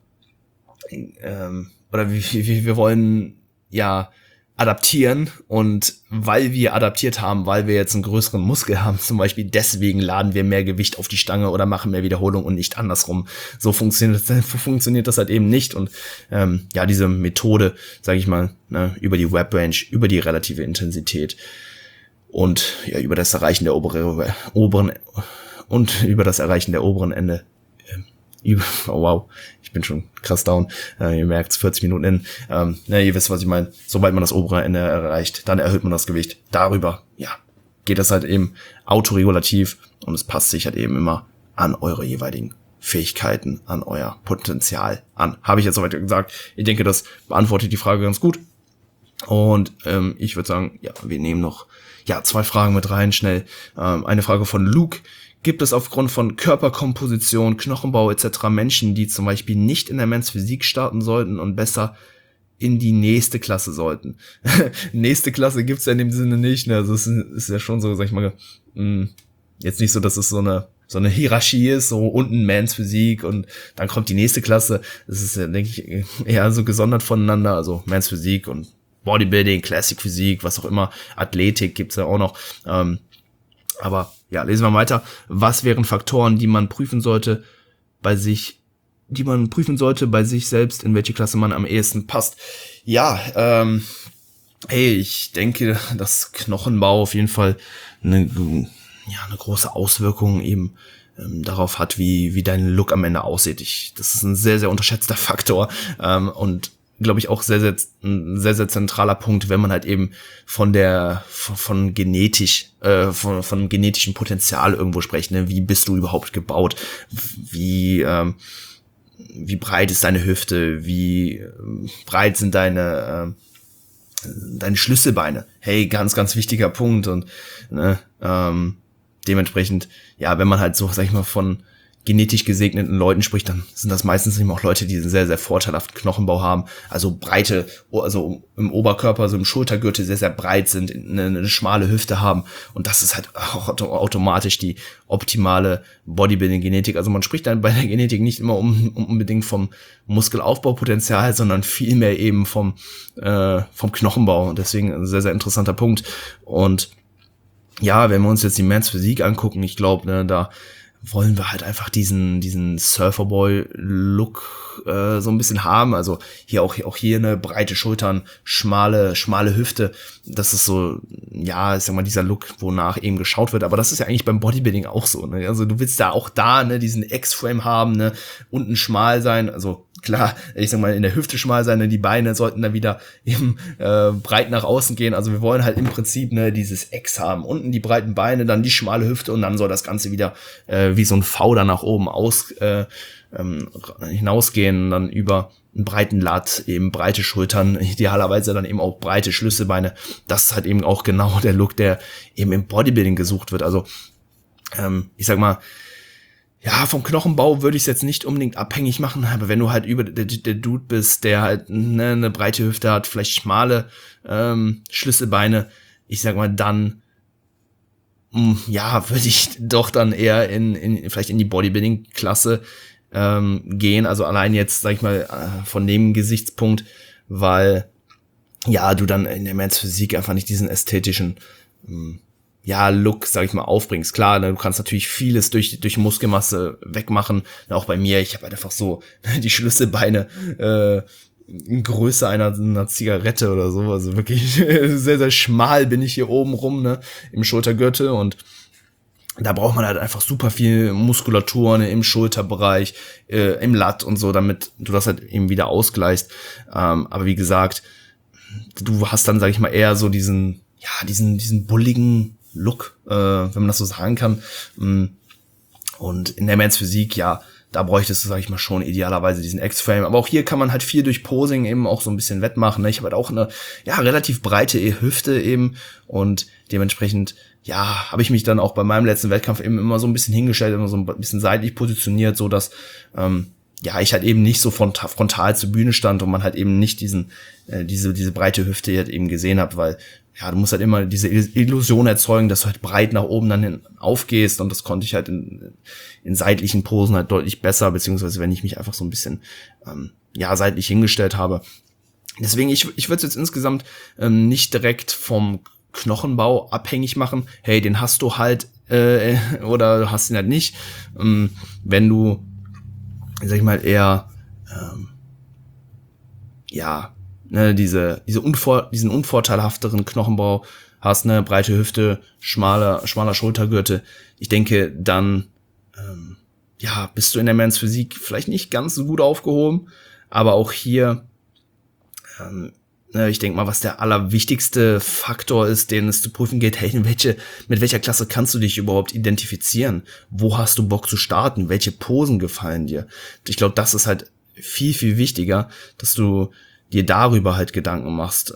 oder wir wollen ja adaptieren, und weil wir adaptiert haben, weil wir jetzt einen größeren Muskel haben zum Beispiel, deswegen laden wir mehr Gewicht auf die Stange oder machen mehr Wiederholung und nicht andersrum. So funktioniert das halt eben nicht, und ja, diese Methode, sage ich mal, ne, über die Rep-Range, über die relative Intensität und ja, über das Erreichen der oberen Ende. Oh wow, ich bin schon krass down. Ihr merkt's, 40 Minuten in. Ihr wisst, was ich meine. Sobald man das obere Ende erreicht, dann erhöht man das Gewicht. Darüber, ja, geht das halt eben autoregulativ, und es passt sich halt eben immer an eure jeweiligen Fähigkeiten, an euer Potenzial an. Habe ich jetzt soweit gesagt. Ich denke, das beantwortet die Frage ganz gut. Und ich würde sagen, ja, wir nehmen noch 2 Fragen mit rein, schnell. Eine Frage von Luke. Gibt es aufgrund von Körperkomposition, Knochenbau etc. Menschen, die zum Beispiel nicht in der Men's Physik starten sollten und besser in die nächste Klasse sollten? Nächste Klasse gibt's ja in dem Sinne nicht, ne? Also es ist ja schon so, sag ich mal, jetzt nicht so, dass es so eine Hierarchie ist, so unten Men's Physik und dann kommt die nächste Klasse. Das ist ja, denke ich, eher so gesondert voneinander, also Men's Physik und Bodybuilding, Classic Physik, was auch immer, Athletik gibt's ja auch noch, aber ja, lesen wir weiter. Was wären Faktoren, die man prüfen sollte bei sich selbst, in welche Klasse man am ehesten passt? Ja, ich denke, dass Knochenbau auf jeden Fall eine große Auswirkung eben darauf hat, wie dein Look am Ende aussieht. Das ist ein sehr, sehr unterschätzter Faktor, und glaube ich auch ein sehr, sehr zentraler Punkt, wenn man halt eben von genetischem Potenzial irgendwo spricht, ne? Wie bist du überhaupt gebaut? Wie breit ist deine Hüfte? Wie breit sind deine Schlüsselbeine? Hey, ganz, ganz wichtiger Punkt, und ne, dementsprechend, ja, wenn man halt so, sag ich mal, von genetisch gesegneten Leuten spricht, dann sind das meistens eben auch Leute, die einen sehr, sehr vorteilhaften Knochenbau haben, also Breite, also im Oberkörper, also im Schultergürtel sehr, sehr breit sind, eine schmale Hüfte haben, und das ist halt auch automatisch die optimale Bodybuilding-Genetik. Also man spricht dann bei der Genetik nicht immer unbedingt vom Muskelaufbaupotenzial, sondern vielmehr eben vom Knochenbau, und deswegen ein sehr, sehr interessanter Punkt. Und ja, wenn wir uns jetzt die Men's Physik angucken, ich glaube, ne, da wollen wir halt einfach diesen Surferboy-Look so ein bisschen haben. Also auch hier eine breite Schultern, schmale Hüfte. Das ist so, ja, ich sag mal, dieser Look, wonach eben geschaut wird. Aber das ist ja eigentlich beim Bodybuilding auch so, ne? Also du willst da auch ne, diesen X-Frame haben, ne, unten schmal sein. Also klar, ich sag mal, in der Hüfte schmal sein, ne, die Beine sollten da wieder eben breit nach außen gehen. Also wir wollen halt im Prinzip, ne, dieses X haben. Unten die breiten Beine, dann die schmale Hüfte, und dann soll das Ganze wieder wie so ein V da nach oben hinausgehen, dann über einen breiten Lat, eben breite Schultern, idealerweise dann eben auch breite Schlüsselbeine. Das ist halt eben auch genau der Look, der eben im Bodybuilding gesucht wird. Also ich sag mal, ja, vom Knochenbau würde ich es jetzt nicht unbedingt abhängig machen, aber wenn du halt der Dude bist, der halt eine breite Hüfte hat, vielleicht schmale Schlüsselbeine, ich sag mal, dann würde ich doch dann eher vielleicht in die Bodybuilding-Klasse gehen, also allein jetzt, sag ich mal, von dem Gesichtspunkt, weil ja, du dann in der Men's Physik einfach nicht diesen ästhetischen Look, sag ich mal, aufbringst. Klar, ne, du kannst natürlich vieles durch Muskelmasse wegmachen. Auch bei mir, ich habe halt einfach so die Schlüsselbeine in Größe einer Zigarette oder so. Also wirklich sehr, sehr schmal bin ich hier oben rum, ne, im Schultergürtel, und da braucht man halt einfach super viel Muskulatur, ne, im Schulterbereich, im Lat und so, damit du das halt eben wieder ausgleichst. Aber wie gesagt, du hast dann, sag ich mal, eher so diesen bulligen Look, wenn man das so sagen kann. Und in der Men's Physik, ja, da bräuchtest du, sag ich mal, schon idealerweise diesen X-Frame. Aber auch hier kann man halt viel durch Posing eben auch so ein bisschen wettmachen, ne? Ich habe halt auch eine, relativ breite Hüfte eben, und dementsprechend, habe ich mich dann auch bei meinem letzten Wettkampf eben immer so ein bisschen hingestellt, immer so ein bisschen seitlich positioniert, so dass, ja, ich halt eben nicht so frontal zur Bühne stand und man halt eben nicht diese breite Hüfte halt eben gesehen hat, weil ja, du musst halt immer diese Illusion erzeugen, dass du halt breit nach oben dann hin aufgehst, und das konnte ich halt in seitlichen Posen halt deutlich besser, beziehungsweise wenn ich mich einfach so ein bisschen seitlich hingestellt habe. Deswegen, ich würde es jetzt insgesamt nicht direkt vom Knochenbau abhängig machen. Hey, den hast du halt oder hast ihn halt nicht. Wenn du, sag ich mal, eher diesen unvorteilhafteren Knochenbau hast, eine breite Hüfte, schmaler Schultergürtel, ich denke, dann bist du in der Men's Physik vielleicht nicht ganz so gut aufgehoben, aber auch hier ich denke mal, was der allerwichtigste Faktor ist, den es zu prüfen geht, hey, mit welcher Klasse kannst du dich überhaupt identifizieren? Wo hast du Bock zu starten? Welche Posen gefallen dir? Ich glaube, das ist halt viel, viel wichtiger, dass du dir darüber halt Gedanken machst.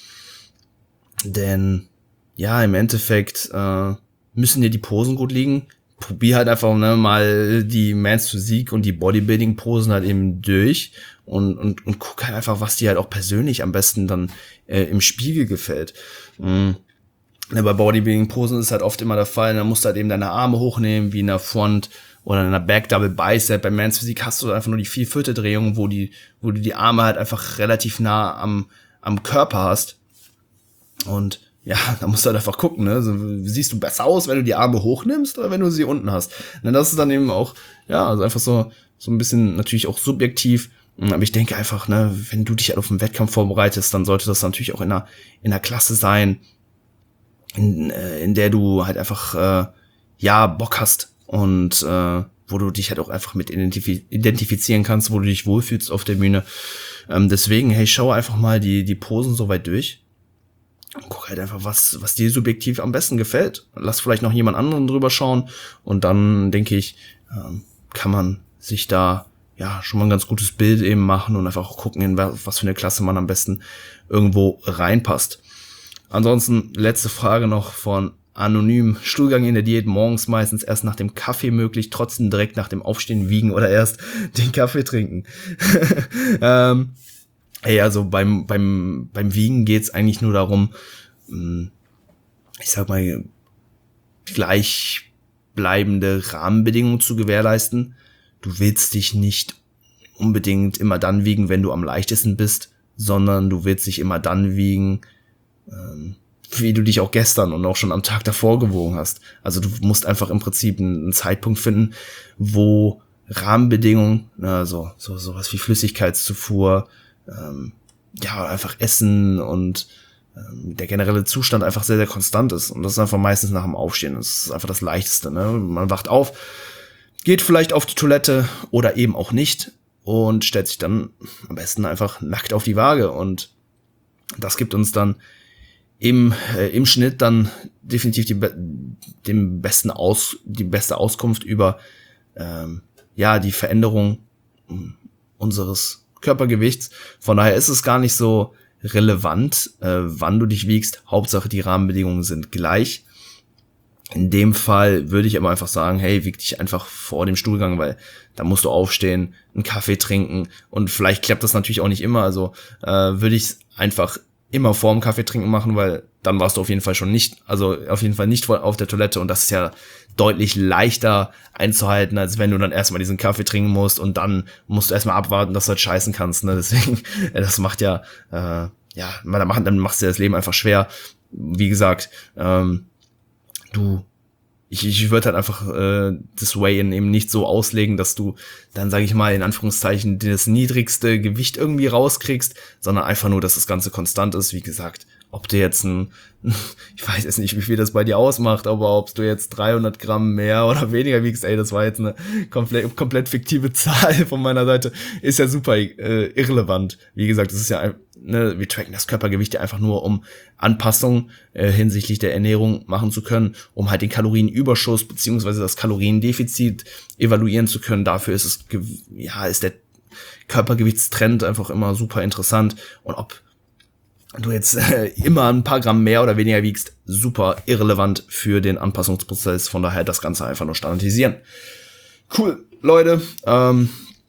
Denn ja, im Endeffekt müssen dir die Posen gut liegen. Probier halt einfach mal die Men's Physik und die Bodybuilding-Posen halt eben durch und guck halt einfach, was dir halt auch persönlich am besten dann im Spiegel gefällt. Bei Bodybuilding-Posen ist halt oft immer der Fall, da musst du halt eben deine Arme hochnehmen, wie in der Front oder in einer Back Double Bicep. Bei Men's Physik hast du einfach nur die 4/4-Drehung, wo du die Arme halt einfach relativ nah am Körper hast. Und ja, da musst du halt einfach gucken, ne? Also, siehst du besser aus, wenn du die Arme hochnimmst oder wenn du sie unten hast? Und das ist dann eben auch, ja, also einfach so ein bisschen natürlich auch subjektiv. Aber ich denke einfach, ne, wenn du dich halt auf einen Wettkampf vorbereitest, dann sollte das natürlich auch in einer Klasse sein, in der du halt einfach, Bock hast und, wo du dich halt auch einfach mit identifizieren kannst, wo du dich wohlfühlst auf der Bühne. Deswegen, hey, schau einfach mal die Posen so weit durch. Guck halt einfach, was dir subjektiv am besten gefällt. Lass vielleicht noch jemand anderen drüber schauen und dann, denke ich, kann man sich da ja schon mal ein ganz gutes Bild eben machen und einfach auch gucken, in was für eine Klasse man am besten irgendwo reinpasst. Ansonsten, letzte Frage noch von Anonym. Stuhlgang in der Diät morgens meistens erst nach dem Kaffee möglich, trotzdem direkt nach dem Aufstehen wiegen oder erst den Kaffee trinken. Also beim Wiegen geht's eigentlich nur darum, ich sag mal, gleichbleibende Rahmenbedingungen zu gewährleisten. Du willst dich nicht unbedingt immer dann wiegen, wenn du am leichtesten bist, sondern du willst dich immer dann wiegen, wie du dich auch gestern und auch schon am Tag davor gewogen hast. Also du musst einfach im Prinzip einen Zeitpunkt finden, wo Rahmenbedingungen, also sowas wie Flüssigkeitszufuhr, einfach Essen und der generelle Zustand einfach sehr, sehr konstant ist. Und das ist einfach meistens nach dem Aufstehen. Das ist einfach das Leichteste, ne? Man wacht auf, geht vielleicht auf die Toilette oder eben auch nicht und stellt sich dann am besten einfach nackt auf die Waage. Und das gibt uns dann im Schnitt dann definitiv die beste Auskunft über die Veränderung unseres Körpergewichts. Von daher ist es gar nicht so relevant, wann du dich wiegst. Hauptsache die Rahmenbedingungen sind gleich. In dem Fall würde ich aber einfach sagen, hey, wieg dich einfach vor dem Stuhlgang, weil da musst du aufstehen, einen Kaffee trinken und vielleicht klappt das natürlich auch nicht immer. Also würde ich es einfach immer vor dem Kaffee trinken machen, weil dann warst du auf jeden Fall nicht auf der Toilette, und das ist ja deutlich leichter einzuhalten, als wenn du dann erstmal diesen Kaffee trinken musst und dann musst du erstmal abwarten, dass du halt scheißen kannst, ne? Deswegen, das macht dann machst du dir das Leben einfach schwer. Wie gesagt, ich würde halt einfach das Weigh-In eben nicht so auslegen, dass du dann, sage ich mal, in Anführungszeichen das niedrigste Gewicht irgendwie rauskriegst, sondern einfach nur, dass das Ganze konstant ist. Wie gesagt, ob du jetzt ich weiß jetzt nicht, wie viel das bei dir ausmacht, aber ob du jetzt 300 Gramm mehr oder weniger wiegst, das war jetzt eine komplett fiktive Zahl von meiner Seite, ist ja super irrelevant. Wie gesagt, es ist ja, wir tracken das Körpergewicht ja einfach nur, um Anpassungen hinsichtlich der Ernährung machen zu können, um halt den Kalorienüberschuss beziehungsweise das Kaloriendefizit evaluieren zu können. Dafür ist der Körpergewichtstrend einfach immer super interessant, und ob du jetzt immer ein paar Gramm mehr oder weniger wiegst, super irrelevant für den Anpassungsprozess. Von daher das Ganze einfach nur standardisieren. Cool, Leute.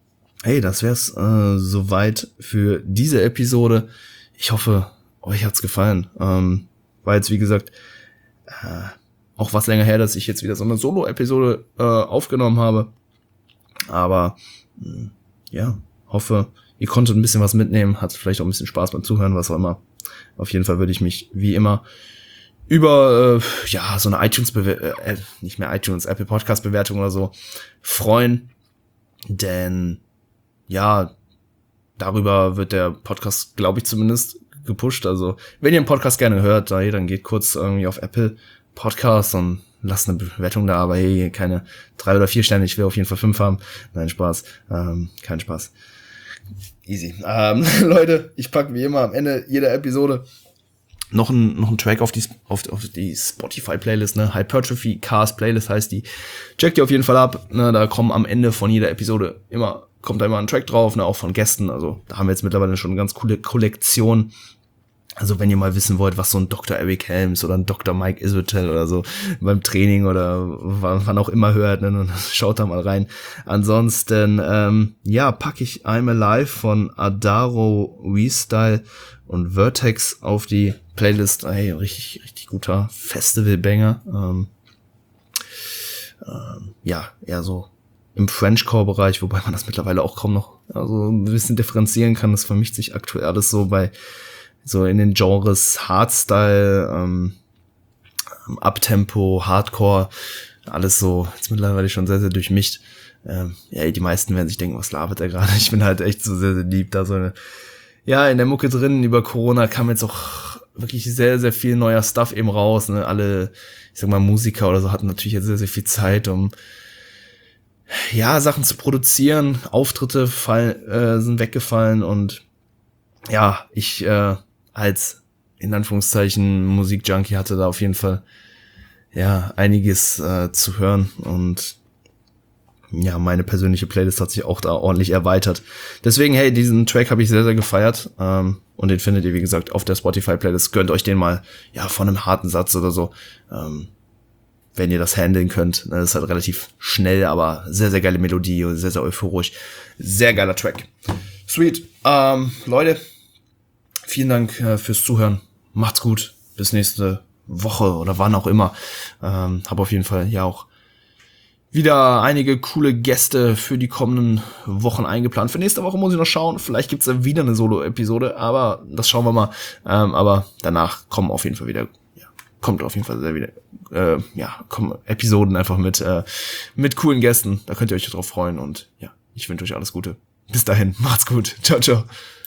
hey, das wär's soweit für diese Episode. Ich hoffe, euch hat's gefallen. War jetzt, wie gesagt, auch was länger her, dass ich jetzt wieder so eine Solo-Episode aufgenommen habe. Aber ja, hoffe, ihr konntet ein bisschen was mitnehmen, hattet vielleicht auch ein bisschen Spaß beim Zuhören, was auch immer. Auf jeden Fall würde ich mich, wie immer, über so eine nicht mehr iTunes, Apple Podcast Bewertung oder so freuen, denn ja, darüber wird der Podcast, glaube ich, zumindest gepusht. Also wenn ihr einen Podcast gerne hört, dann geht kurz irgendwie auf Apple Podcast und lasst eine Bewertung da, aber hey, keine 3 oder 4 Sterne, ich will auf jeden Fall 5 haben. Nein, Spaß, kein Spaß. Easy. Leute, ich packe wie immer am Ende jeder Episode noch ein Track auf die Spotify-Playlist, ne? Hypertrophy Cast Playlist heißt die. Checkt ihr auf jeden Fall ab, ne? Da kommen am Ende von jeder Episode kommt da immer ein Track drauf, ne? Auch von Gästen. Also da haben wir jetzt mittlerweile schon eine ganz coole Kollektion. Also wenn ihr mal wissen wollt, was so ein Dr. Eric Helms oder ein Dr. Mike Israel oder so beim Training oder wann auch immer hört, ne, dann schaut da mal rein. Ansonsten, packe ich I'm Alive von Adaro, Restyle und Vertex auf die Playlist. Hey, richtig, richtig guter Festival-Banger. Eher so im Frenchcore-Bereich, wobei man das mittlerweile auch kaum noch ein bisschen differenzieren kann. Das vermischt sich aktuell alles so in den Genres Hardstyle, Uptempo, Hardcore, alles so jetzt mittlerweile schon sehr, sehr durchmischt. Die meisten werden sich denken, was labert er gerade? Ich bin halt echt so sehr, sehr lieb, da so in der Mucke drin. Über Corona kam jetzt auch wirklich sehr, sehr viel neuer Stuff eben raus. Ne? Alle, ich sag mal, Musiker oder so hatten natürlich jetzt sehr, sehr viel Zeit, um Sachen zu produzieren. Auftritte sind weggefallen und ich als in Anführungszeichen Musikjunkie hatte da auf jeden Fall einiges zu hören und meine persönliche Playlist hat sich auch da ordentlich erweitert. Deswegen, hey, diesen Track habe ich sehr, sehr gefeiert und den findet ihr, wie gesagt, auf der Spotify-Playlist. Gönnt euch den mal von einem harten Satz oder so, wenn ihr das handeln könnt. Das ist halt relativ schnell, aber sehr, sehr geile Melodie und sehr, sehr euphorisch. Sehr geiler Track. Sweet. Leute, vielen Dank fürs Zuhören. Macht's gut. Bis nächste Woche oder wann auch immer. Hab auf jeden Fall auch wieder einige coole Gäste für die kommenden Wochen eingeplant. Für nächste Woche muss ich noch schauen. Vielleicht gibt's da wieder eine Solo-Episode, aber das schauen wir mal. Aber danach kommen auf jeden Fall wieder kommen Episoden einfach mit coolen Gästen. Da könnt ihr euch drauf freuen und ich wünsche euch alles Gute. Bis dahin, macht's gut. Ciao, ciao.